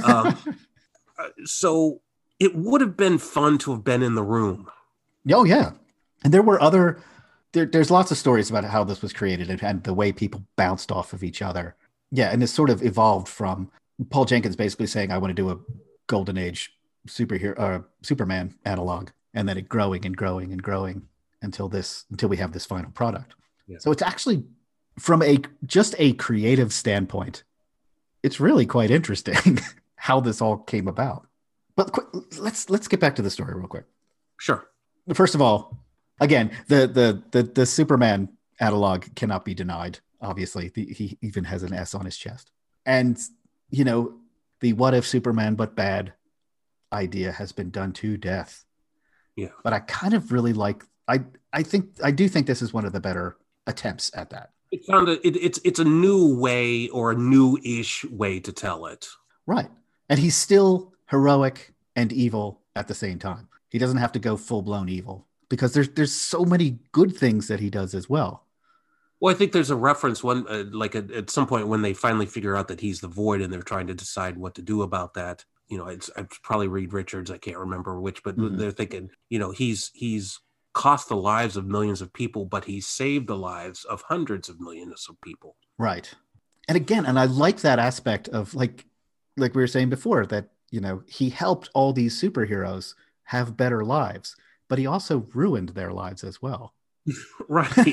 So it would have been fun to have been in the room. Oh, yeah. And there were there's lots of stories about how this was created and the way people bounced off of each other. Yeah, and this sort of evolved from Paul Jenkins basically saying, I want to do a Golden Age Superman analog, and then it growing and growing and growing until we have this final product. Yeah. So it's actually, from just a creative standpoint, it's really quite interesting how this all came about. But let's get back to the story real quick. Sure. First of all, again, the Superman analog cannot be denied. Obviously, he even has an S on his chest. And, the what if Superman but bad idea has been done to death. Yeah. But I kind of really I do think this is one of the better attempts at that. It's a new way, or a new-ish way to tell it. Right. And he's still heroic and evil at the same time. He doesn't have to go full-blown evil, because there's so many good things that he does as well. Well, I think there's a reference at some point when they finally figure out that he's the Void and they're trying to decide what to do about that. It's probably Reed Richards. I can't remember which, but they're thinking, he's cost the lives of millions of people, but he saved the lives of hundreds of millions of people. Right. And again, I like that aspect of like we were saying before, that, he helped all these superheroes have better lives, but he also ruined their lives as well. Right.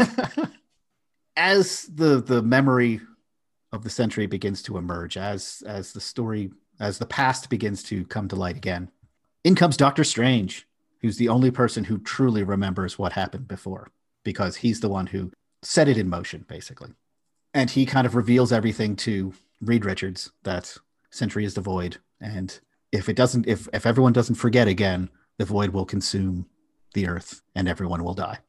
As the memory of the century begins to emerge, as the past begins to come to light again, in comes Doctor Strange, who's the only person who truly remembers what happened before, because he's the one who set it in motion, basically. And he kind of reveals everything to Reed Richards, that Sentry is the Void, and if everyone doesn't forget again, the Void will consume the Earth and everyone will die.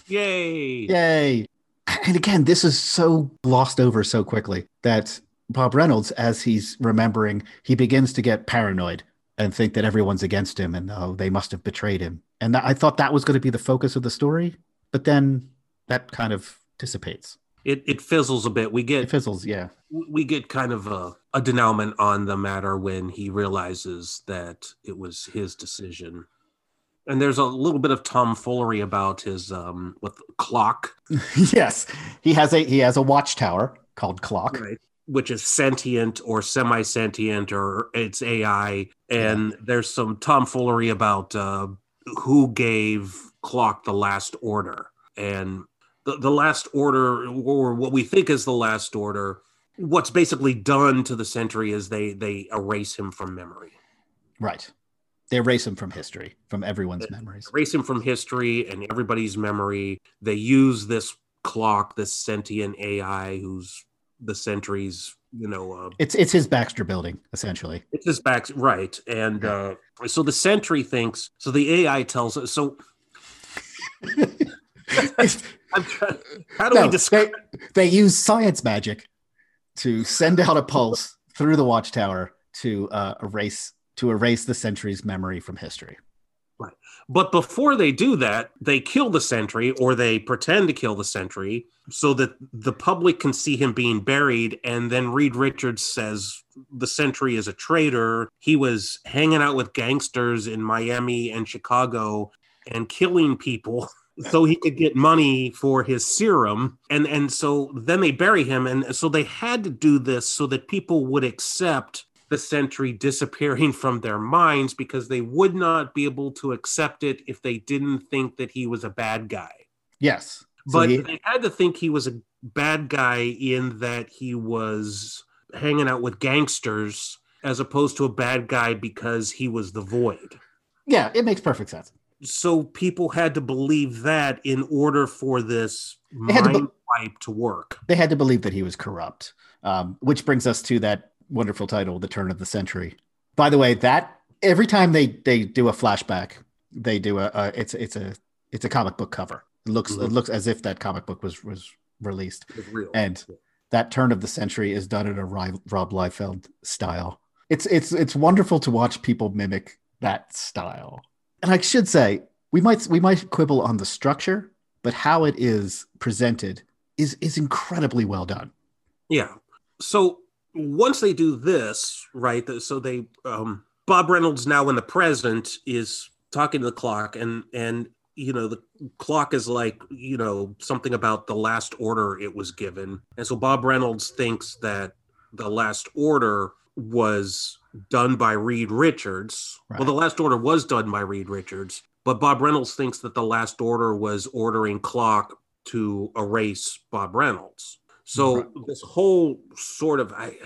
Yay! And again, this is so glossed over so quickly that Bob Reynolds, as he's remembering, he begins to get paranoid and think that everyone's against him and they must have betrayed him. And I thought that was going to be the focus of the story, but then that kind of dissipates. It fizzles a bit. It fizzles, yeah. We get kind of a denouement on the matter when he realizes that it was his decision. And there's a little bit of tomfoolery about his clock. Yes, he has a watchtower called Clock, right, which is sentient or semi-sentient, or it's AI. And there's some tomfoolery about who gave Clock the last order. And the last order, or what we think is the last order, what's basically done to the Sentry is they erase him from memory. Right. They erase him from history, from everyone's memories. Erase him from history and everybody's memory. They use this Clock, this sentient AI who's the Sentry's, it's his Baxter building, essentially. It's his Baxter, right. And so the Sentry thinks, so the AI tells us, so how do we describe? They use science magic to send out a pulse through the watchtower to erase the Sentry's memory from history. Right. But before they do that, they kill the Sentry, or they pretend to kill the Sentry, so that the public can see him being buried. And then Reed Richards says the Sentry is a traitor. He was hanging out with gangsters in Miami and Chicago and killing people so he could get money for his serum. And so then they bury him. And so they had to do this so that people would accept the Sentry disappearing from their minds, because they would not be able to accept it if they didn't think that he was a bad guy. Yes. But they had to think he was a bad guy in that he was hanging out with gangsters, as opposed to a bad guy because he was the Void. Yeah, it makes perfect sense. So people had to believe that in order for this mind wipe to work. They had to believe that he was corrupt, which brings us to that wonderful title, The Turn of the Century. By the way, that every time they do a flashback, they do it's a comic book cover. It looks as if that comic book was released. It's real. And that Turn of the Century is done in a Rob Liefeld style. It's wonderful to watch people mimic that style. And I should say, we might quibble on the structure, but how it is presented is incredibly well done. Yeah. So once they do this, right, so they Bob Reynolds, now in the present, is talking to the Clock, and the Clock is like, something about the last order it was given. And so Bob Reynolds thinks that the last order was done by Reed Richards. Right. Well, the last order was done by Reed Richards, but Bob Reynolds thinks that the last order was ordering Clock to erase Bob Reynolds. So this whole sort of, I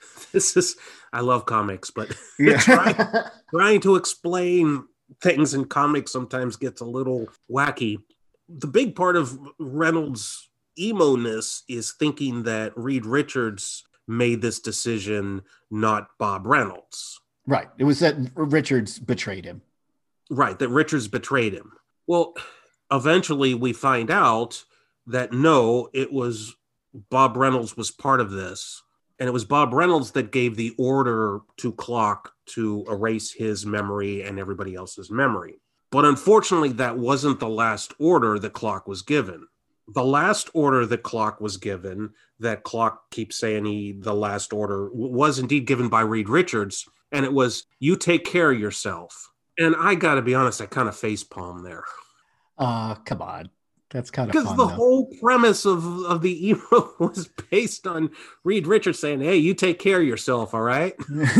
love comics, but trying to explain things in comics sometimes gets a little wacky. The big part of Reynolds' emo-ness is thinking that Reed Richards made this decision, not Bob Reynolds. Right. It was that Richards betrayed him. Right, that Richards betrayed him. Well, eventually we find out that no, it was Bob Reynolds was part of this. And it was Bob Reynolds that gave the order to Clock to erase his memory and everybody else's memory. But unfortunately, that wasn't the last order that Clock was given. The last order that Clock was given, that Clock keeps saying the last order, was indeed given by Reed Richards. And it was, you take care of yourself. And I got to be honest, I kind of facepalm there. Come on. That's kind of fun. Because the whole premise of the emo was based on Reed Richards saying, hey, you take care of yourself, all right?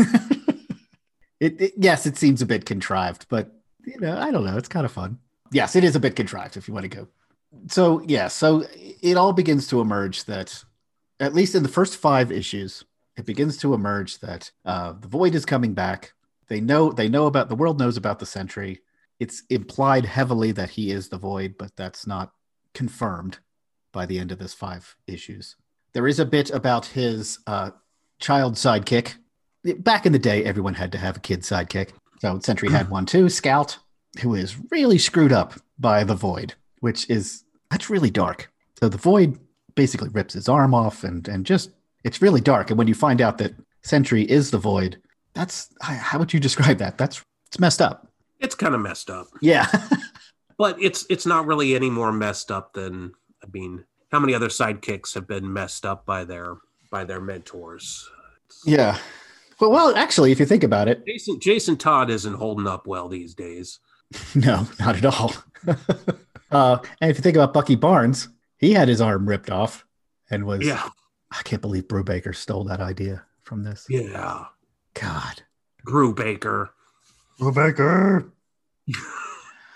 Yes, it seems a bit contrived, but, I don't know. It's kind of fun. Yes, it is a bit contrived if you want to go. So it all begins to emerge that, at least in the first 5 issues, it begins to emerge that the Void is coming back. The world knows about the Sentry. It's implied heavily that he is the Void, but that's not confirmed by the end of this 5 issues. There is a bit about his child sidekick. Back in the day, everyone had to have a kid sidekick. So Sentry had one too, Scout, who is really screwed up by the Void, that's really dark. So the Void basically rips his arm off and just, it's really dark. And when you find out that Sentry is the Void, how would you describe that? It's messed up. It's kind of messed up. Yeah. But it's not really any more messed up than, how many other sidekicks have been messed up by their mentors? Yeah. Well, actually, if you think about it, Jason Todd isn't holding up well these days. No, not at all. And if you think about Bucky Barnes, he had his arm ripped off and was. Yeah. I can't believe Brubaker stole that idea from this. Yeah. God. Brubaker.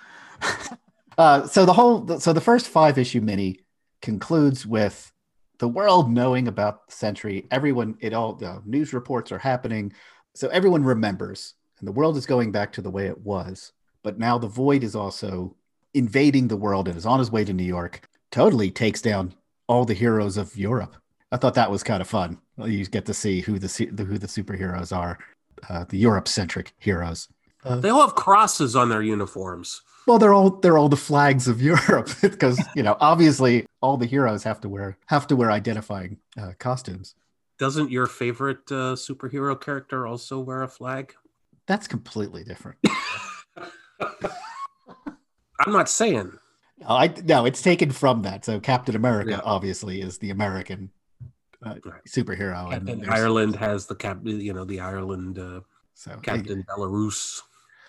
So the first 5-issue mini concludes with the world knowing about the Sentry. Everyone, the news reports are happening, so everyone remembers, and the world is going back to the way it was. But now the Void is also invading the world and is on his way to New York. Totally takes down all the heroes of Europe. I thought that was kind of fun. You get to see who the superheroes are, the Europe-centric heroes. They all have crosses on their uniforms. Well, they're all the flags of Europe because obviously all the heroes have to wear identifying costumes. Doesn't your favorite superhero character also wear a flag? That's completely different. I'm not saying. No, it's taken from that. So Captain America obviously is the American superhero, and Ireland has the the Ireland Captain Belarus.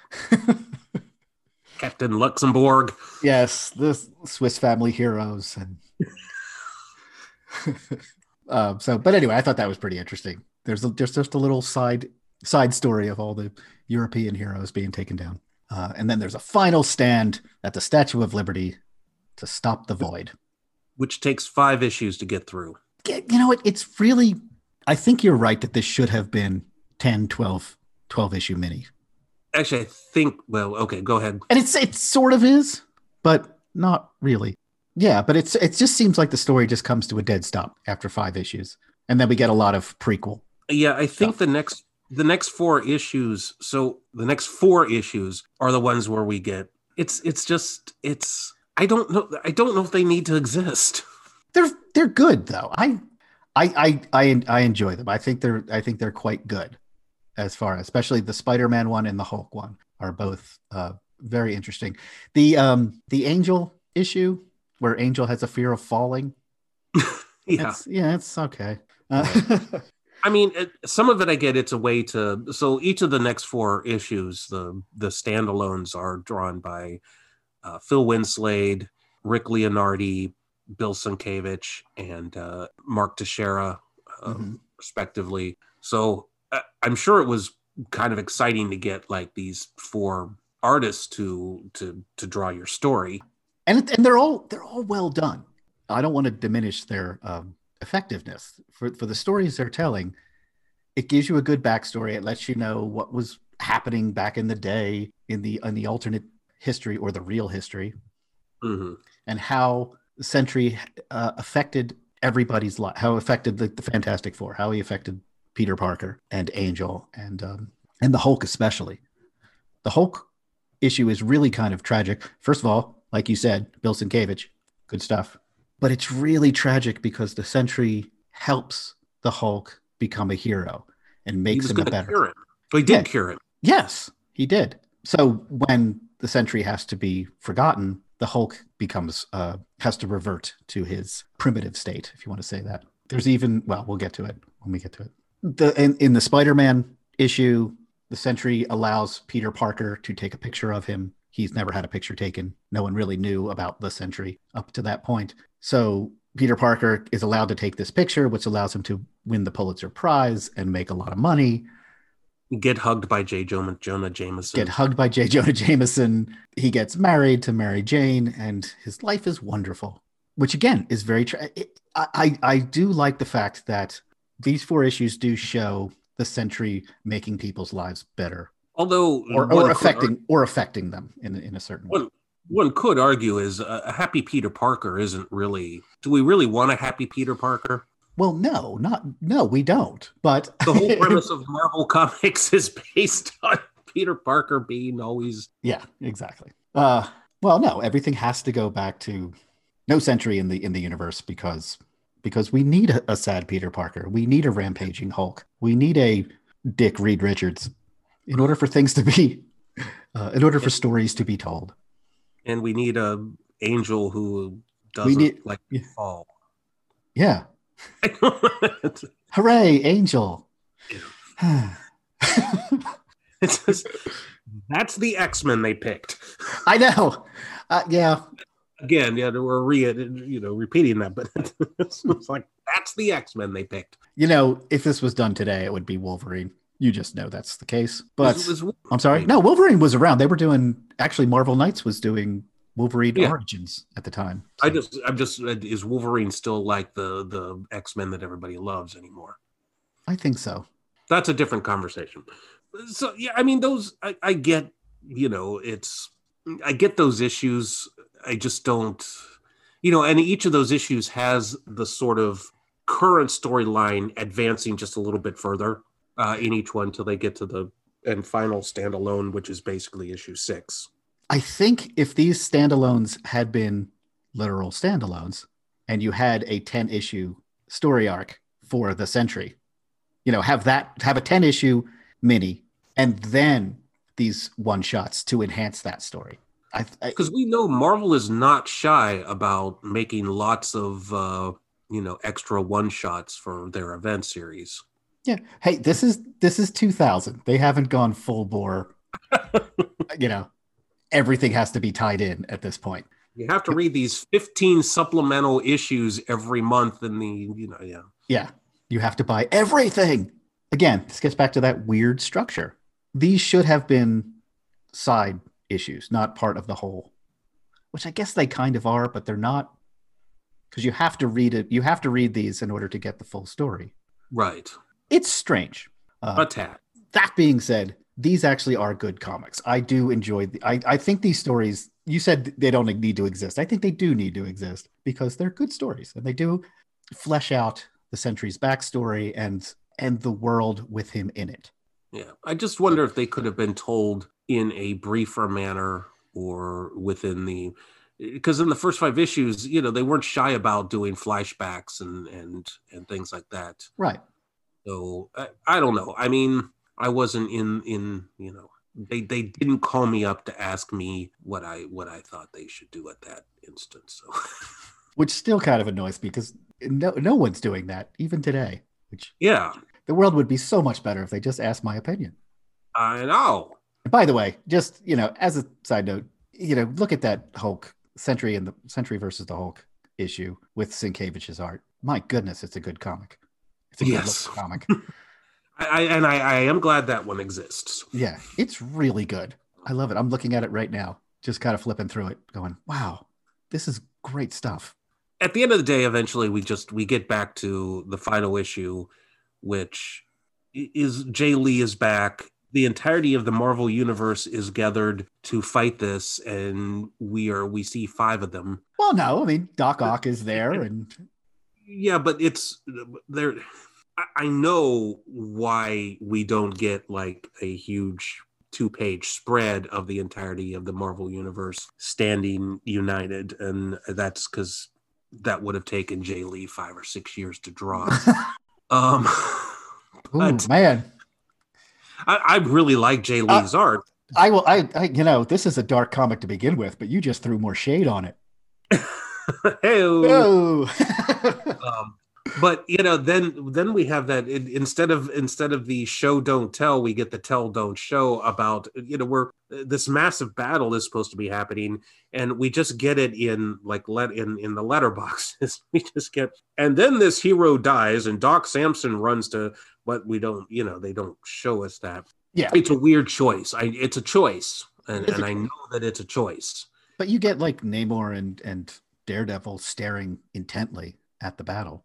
Captain Luxembourg. Yes, the Swiss Family Heroes. And but anyway, I thought that was pretty interesting. There's just a little side story of all the European heroes being taken down. And then there's a final stand at the Statue of Liberty to stop the Void. Which takes 5 issues to get through. It's really, I think you're right that this should have been 10, 12 issue mini. Actually, I think, well, okay, go ahead. And it sort of is, but not really. Yeah, but it just seems like the story just comes to a dead stop after 5 issues. And then we get a lot of prequel. Yeah, I think the next 4 issues, so the next 4 issues are the ones where we get, it's I don't know if they need to exist. They're good though. I enjoy them. I think they're quite good. As far as, especially the Spider-Man one and the Hulk one are both very interesting. The Angel issue where Angel has a fear of falling. It's okay. I mean, some of it I get. It's a way to. So each of the next 4 issues, the standalones are drawn by Phil Winslade, Rick Leonardi, Bill Sienkiewicz, and Mark Teixeira, respectively. So I'm sure it was kind of exciting to get like these 4 artists to draw your story, and they're all well done. I don't want to diminish their effectiveness for the stories they're telling. It gives you a good backstory. It lets you know what was happening back in the day in the alternate history or the real history, and how the Sentry affected everybody's life. How affected the Fantastic Four. How he affected Peter Parker and Angel and the Hulk especially. The Hulk issue is really kind of tragic. First of all, like you said, Bill Sienkiewicz, good stuff. But it's really tragic because the Sentry helps the Hulk become a hero and makes him a better. Cure him. So he did cure him. Yes, he did. So when the Sentry has to be forgotten, the Hulk has to revert to his primitive state, if you want to say that. There's even, well, we'll get to it when we get to it. In the Spider-Man issue, the Sentry allows Peter Parker to take a picture of him. He's never had a picture taken. No one really knew about the Sentry up to that point. So Peter Parker is allowed to take this picture, which allows him to win the Pulitzer Prize and make a lot of money. Get hugged by J. Jonah Jameson. He gets married to Mary Jane, and his life is wonderful, which again is very I do like the fact that these 4 issues do show the Sentry making people's lives better, although or affecting them in a certain way. One could argue is a happy Peter Parker isn't really. Do we really want a happy Peter Parker? Well, no, we don't. But the whole premise of Marvel Comics is based on Peter Parker being always. Yeah, exactly. Well, no, everything has to go back to no Sentry in the universe because we need a sad Peter Parker. We need a rampaging Hulk. We need a Dick Reed Richards in order for things to be, in order for stories to be told. And we need a Angel who doesn't fall. Yeah. Hooray, Angel. That's the X-Men they picked. I know. Yeah. Again, we're repeating that, but it's like that's the X-Men they picked. If this was done today, it would be Wolverine. You just know that's the case. But I'm sorry. Maybe. No, Wolverine was around. They were doing, actually, Marvel Knights was doing Wolverine Origins at the time. So. I'm just, is Wolverine still like the X-Men that everybody loves anymore? I think so. That's a different conversation. So, yeah, I mean, those, I get, I get those issues. I just don't, and each of those issues has the sort of current storyline advancing just a little bit further in each one till they get to the final standalone, which is basically issue 6. I think if these standalones had been literal standalones and you had a 10-issue story arc for the Sentry, have a 10-issue mini and then these one-shots to enhance that story. Because we know Marvel is not shy about making lots of, extra one-shots for their event series. Yeah. Hey, this is 2000. They haven't gone full bore. Everything has to be tied in at this point. You have to read these 15 supplemental issues every month in the, Yeah. You have to buy everything. Again, this gets back to that weird structure. These should have been side issues, not part of the whole, which I guess they kind of are, but they're not, because you have to read it. You have to read these in order to get the full story. Right. It's strange. A tad. That being said, these actually are good comics. I do enjoy I think these stories, you said they don't need to exist. I think they do need to exist because they're good stories and they do flesh out the Sentry's backstory and the world with him in it. Yeah. I just wonder if they could have been told in a briefer manner or within because in the first 5 issues, they weren't shy about doing flashbacks and things like that. Right. So I don't know. I mean, I wasn't in they didn't call me up to ask me what I thought they should do at that instance. So. Which still kind of annoys me because no one's doing that even today. Which the world would be so much better if they just asked my opinion. I know. And by the way, just as a side note, look at that Hulk Sentry and the Sentry versus the Hulk issue with Sienkiewicz's art. My goodness, it's a good comic. It's a good comic. I am glad that one exists. Yeah, it's really good. I love it. I'm looking at it right now, just kind of flipping through it, going, wow, this is great stuff. At the end of the day, eventually we get back to the final issue, which is Jay Lee is back. The entirety of the Marvel universe is gathered to fight this, and we see 5 of them. Well, no, I mean, Doc Ock is there, and yeah, but it's there. I know why we don't get like a huge 2-page spread of the entirety of the Marvel universe standing united, and that's because that would have taken Jay Lee 5 or 6 years to draw. Ooh, man. I really like Jay Lee's art. This is a dark comic to begin with, but you just threw more shade on it. Hey-o. But then we have that instead of the show don't tell, we get the tell don't show about where this massive battle is supposed to be happening, and we just get it in in the letterboxes. We just get, and then this hero dies, and Doc Samson runs to, but we don't, they don't show us that. Yeah, it's a weird choice. It's a choice, and I know that it's a choice. But you get like Namor and Daredevil staring intently at the battle.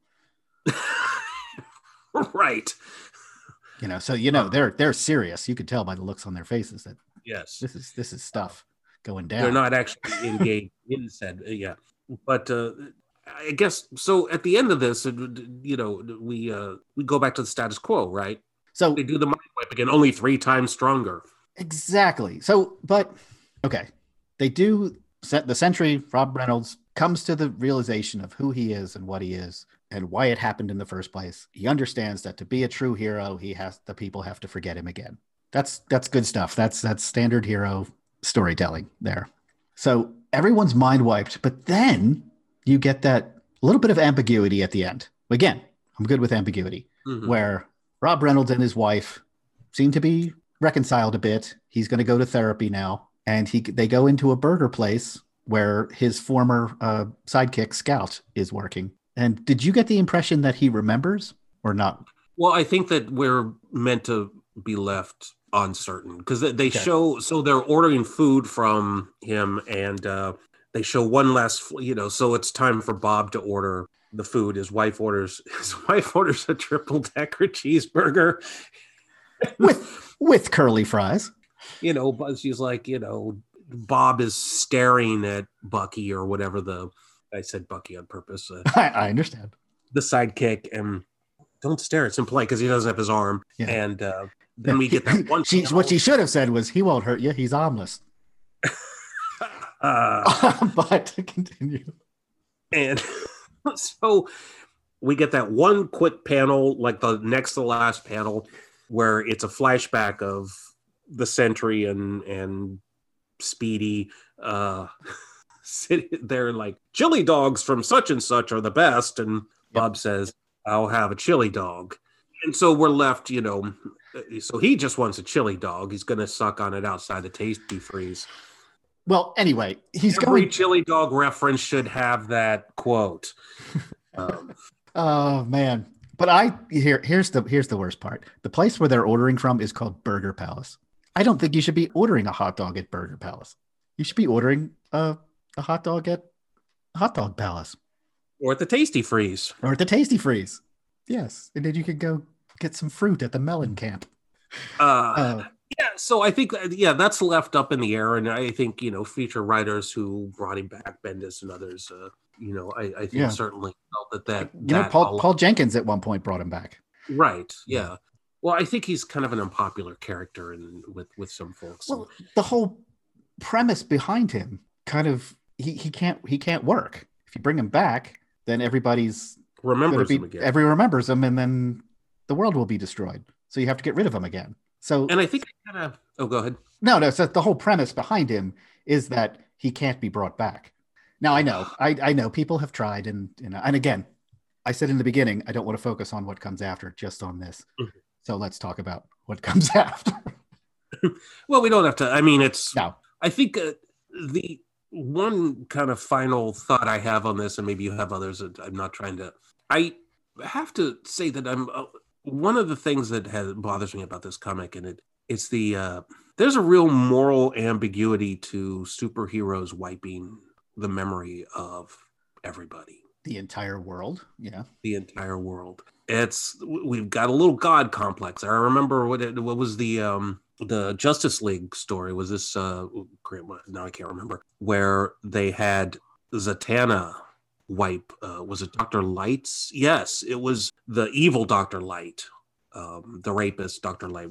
Right. So they're serious. You could tell by the looks on their faces that yes, this is stuff going down. They're not actually engaged in said but I guess so. At the end of this, we go back to the status quo, right? So they do the mind wipe again, only 3 times stronger. Exactly. So, but okay, they do set the Sentry. Rob Reynolds comes to the realization of who he is and what he is and why it happened in the first place. He understands that to be a true hero, the people have to forget him again. That's good stuff. That's standard hero storytelling there. So everyone's mind wiped, but then you get that little bit of ambiguity at the end. Again, I'm good with ambiguity, where Rob Reynolds and his wife seem to be reconciled a bit. He's going to go to therapy now, and they go into a burger place where his former sidekick Scout is working. And did you get the impression that he remembers or not? Well, I think that we're meant to be left uncertain, because they show, so they're ordering food from him, and they show one last, so it's time for Bob to order the food. His wife orders a triple-decker cheeseburger with curly fries. But she's like, Bob is staring at Bucky, or whatever I said Bucky on purpose. I understand. The sidekick, and don't stare. It's impolite because he doesn't have his arm. Yeah. And then we get that one. What she should have said was, he won't hurt you. He's armless. But continue. And so we get that one quick panel, like the next to the last panel, where it's a flashback of the Sentry and Speedy sitting there like, chili dogs from such and such are the best. And Bob says, I'll have a chili dog. And so we're left, so he just wants a chili dog. He's going to suck on it outside the Tasty Freeze. Well, anyway, every chili dog reference should have that quote. Oh man. But here's the worst part. The place where they're ordering from is called Burger Palace. I don't think you should be ordering a hot dog at Burger Palace. You should be ordering a hot dog at Hot Dog Palace. Or at the Tasty Freeze. Yes. And then you could go get some fruit at the Melon Camp. Yeah, so I think, that's left up in the air. And I think, feature writers who brought him back, Bendis and others, I think certainly felt that Paul Jenkins at one point brought him back. Right, yeah. Well, I think he's kind of an unpopular character with some folks. Well, the whole premise behind him kind of, he can't work. If you bring him back, then remembers him again. Everyone remembers him, and then the world will be destroyed. So you have to get rid of him again. So, and I think go ahead. No. So the whole premise behind him is that he can't be brought back. Now I know people have tried, and again, I said in the beginning, I don't want to focus on what comes after, just on this. Mm-hmm. So let's talk about what comes after. Well, we don't have to. I mean, I think the one kind of final thought I have on this, and maybe you have others. I'm not trying to. I have to say that I'm. One of the things that bothers me about this comic, and it's there's a real moral ambiguity to superheroes wiping the memory of everybody. The entire world, yeah. The entire world. We've got a little God complex. I remember what was the Justice League story. Was this now I can't remember, where they had Zatanna wipe. Was it Dr. Light's? Yes, it was the evil Dr. Light, the rapist Dr. Light.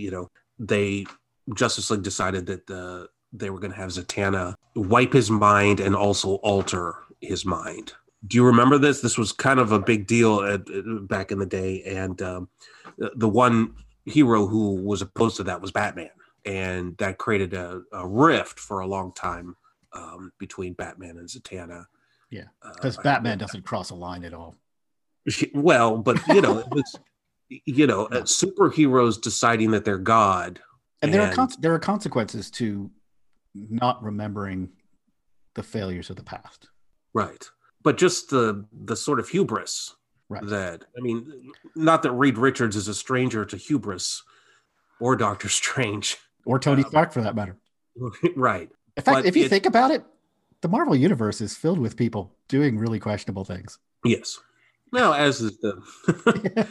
Justice League decided that they were going to have Zatanna wipe his mind and also alter his mind. Do you remember this? This was kind of a big deal back in the day, and the one hero who was opposed to that was Batman, and that created a rift for a long time between Batman and Zatanna. Yeah, because Batman doesn't cross a line at all. Well, but it was superheroes deciding that they're God, and there are consequences to not remembering the failures of the past. Right, but just the sort of hubris. Right. That, I mean, not that Reed Richards is a stranger to hubris, or Doctor Strange, or Tony Stark for that matter. Right. In fact, if you think about it, the Marvel Universe is filled with people doing really questionable things. Yes. Well, as is the...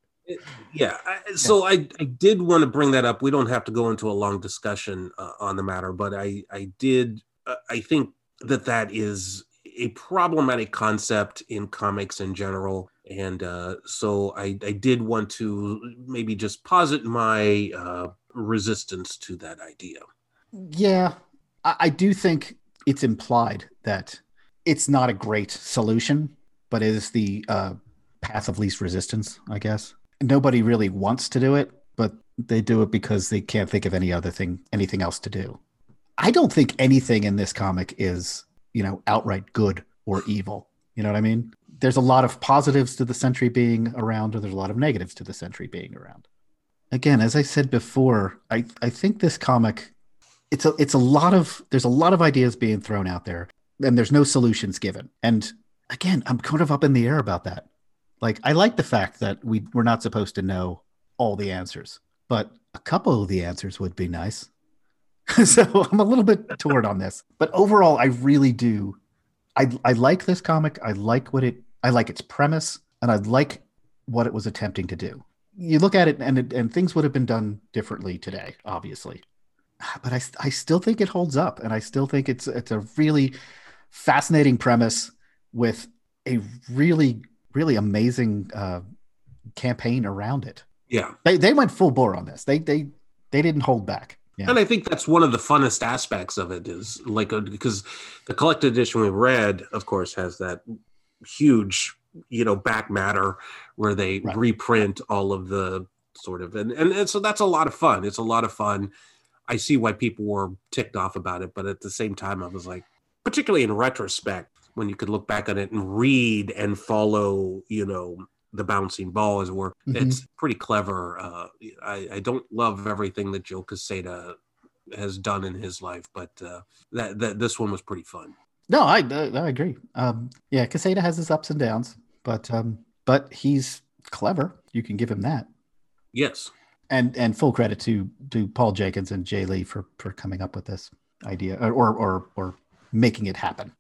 So I did want to bring that up. We don't have to go into a long discussion on the matter, but I think that is a problematic concept in comics in general. And so I did want to maybe just posit my resistance to that idea. Yeah, I do think it's implied that it's not a great solution, but it is the path of least resistance, I guess. Nobody really wants to do it, but they do it because they can't think of anything else to do. I don't think anything in this comic is, outright good or evil. You know what I mean? There's a lot of positives to the Sentry being around, or there's a lot of negatives to the Sentry being around. Again, as I said before, I think this comic, there's a lot of ideas being thrown out there, and there's no solutions given. And again, I'm kind of up in the air about that. Like, I like the fact that we're not supposed to know all the answers, but a couple of the answers would be nice. So I'm a little bit torn on this. But overall, I really do. I like this comic. I like its premise, and I like what it was attempting to do. You look at it, and things would have been done differently today, obviously. But I still think it holds up, and I still think it's a really fascinating premise with a really, really amazing campaign around it. Yeah, they went full bore on this. They didn't hold back. Yeah. And I think that's one of the funnest aspects of it is because the collected edition we read, of course, has that huge, back matter where they reprint all of the sort of, and so that's a lot of fun. It's a lot of fun. I see why people were ticked off about it, but at the same time, I was like, particularly in retrospect, when you could look back on it and read and follow, the bouncing ball, as it were. Mm-hmm. It's pretty clever. I don't love everything that Joe Quesada has done in his life, but that this one was pretty fun. No, I agree. Quesada has his ups and downs, but he's clever. You can give him that. Yes. And full credit to Paul Jenkins and Jay Lee for coming up with this idea or making it happen.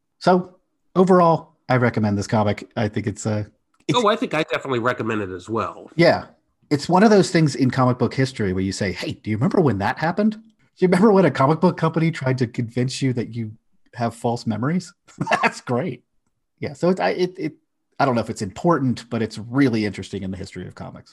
So overall, I recommend this comic. I think it's I think I definitely recommend it as well. Yeah. It's one of those things in comic book history where you say, hey, do you remember when that happened? Do you remember when a comic book company tried to convince you that you have false memories? That's great. Yeah. So I don't know if it's important, but it's really interesting in the history of comics.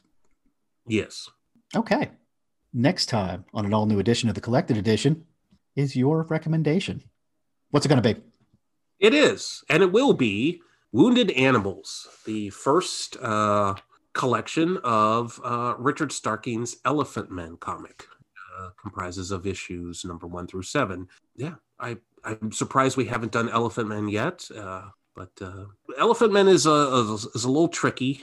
Yes. Okay. Next time on an all new edition of the Collected Edition is your recommendation. What's it going to be? It is, and it will be Wounded Animals, the first collection of Richard Starking's Elephant Men comic. Comprises of issues number 1 through 7. Yeah, I'm surprised we haven't done Elephant Men yet, but Elephant Men is a little tricky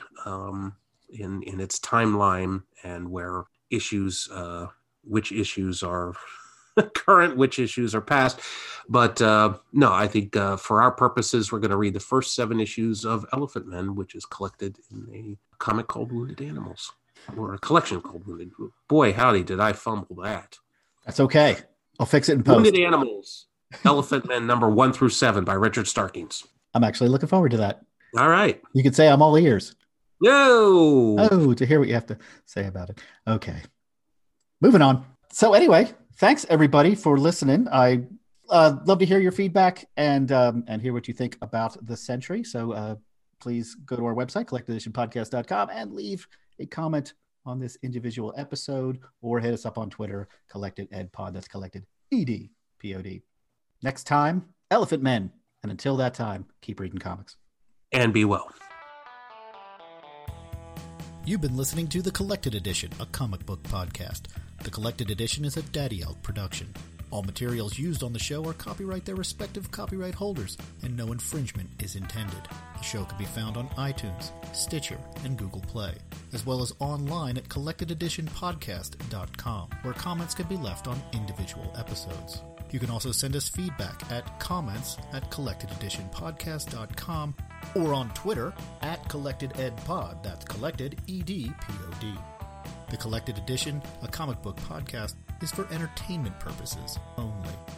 in its timeline and where issues, which issues are current, which issues are past. But no, I think for our purposes, we're going to read the first 7 issues of Elephant Men, which is collected in a comic called Wounded Animals, or a collection called Wounded. Boy, howdy, did I fumble that. That's okay. I'll fix it in post. Wounded Animals, Elephant Men number 1 through 7 by Richard Starkings. I'm actually looking forward to that. All right. You could say I'm all ears. No. Oh, to hear what you have to say about it. Okay. Moving on. So anyway, thanks everybody for listening. I love to hear your feedback and hear what you think about the Century. So please go to our website, collectededitionpodcast.com, and leave a comment on this individual episode, or hit us up on Twitter, CollectedEdPod. That's Collected EDPOD. Next time, Elephant Men. And until that time, keep reading comics. And be well. You've been listening to The Collected Edition, a comic book podcast. The Collected Edition is a Daddy Elk production. All materials used on the show are copyright their respective copyright holders, and no infringement is intended. The show can be found on iTunes, Stitcher, and Google Play, as well as online at collectededitionpodcast.com, where comments can be left on individual episodes. You can also send us feedback at comments@collectededitionpodcast.com or on Twitter @CollectedEdPod. That's Collected EDPOD. The Collected Edition, a comic book podcast, is for entertainment purposes only.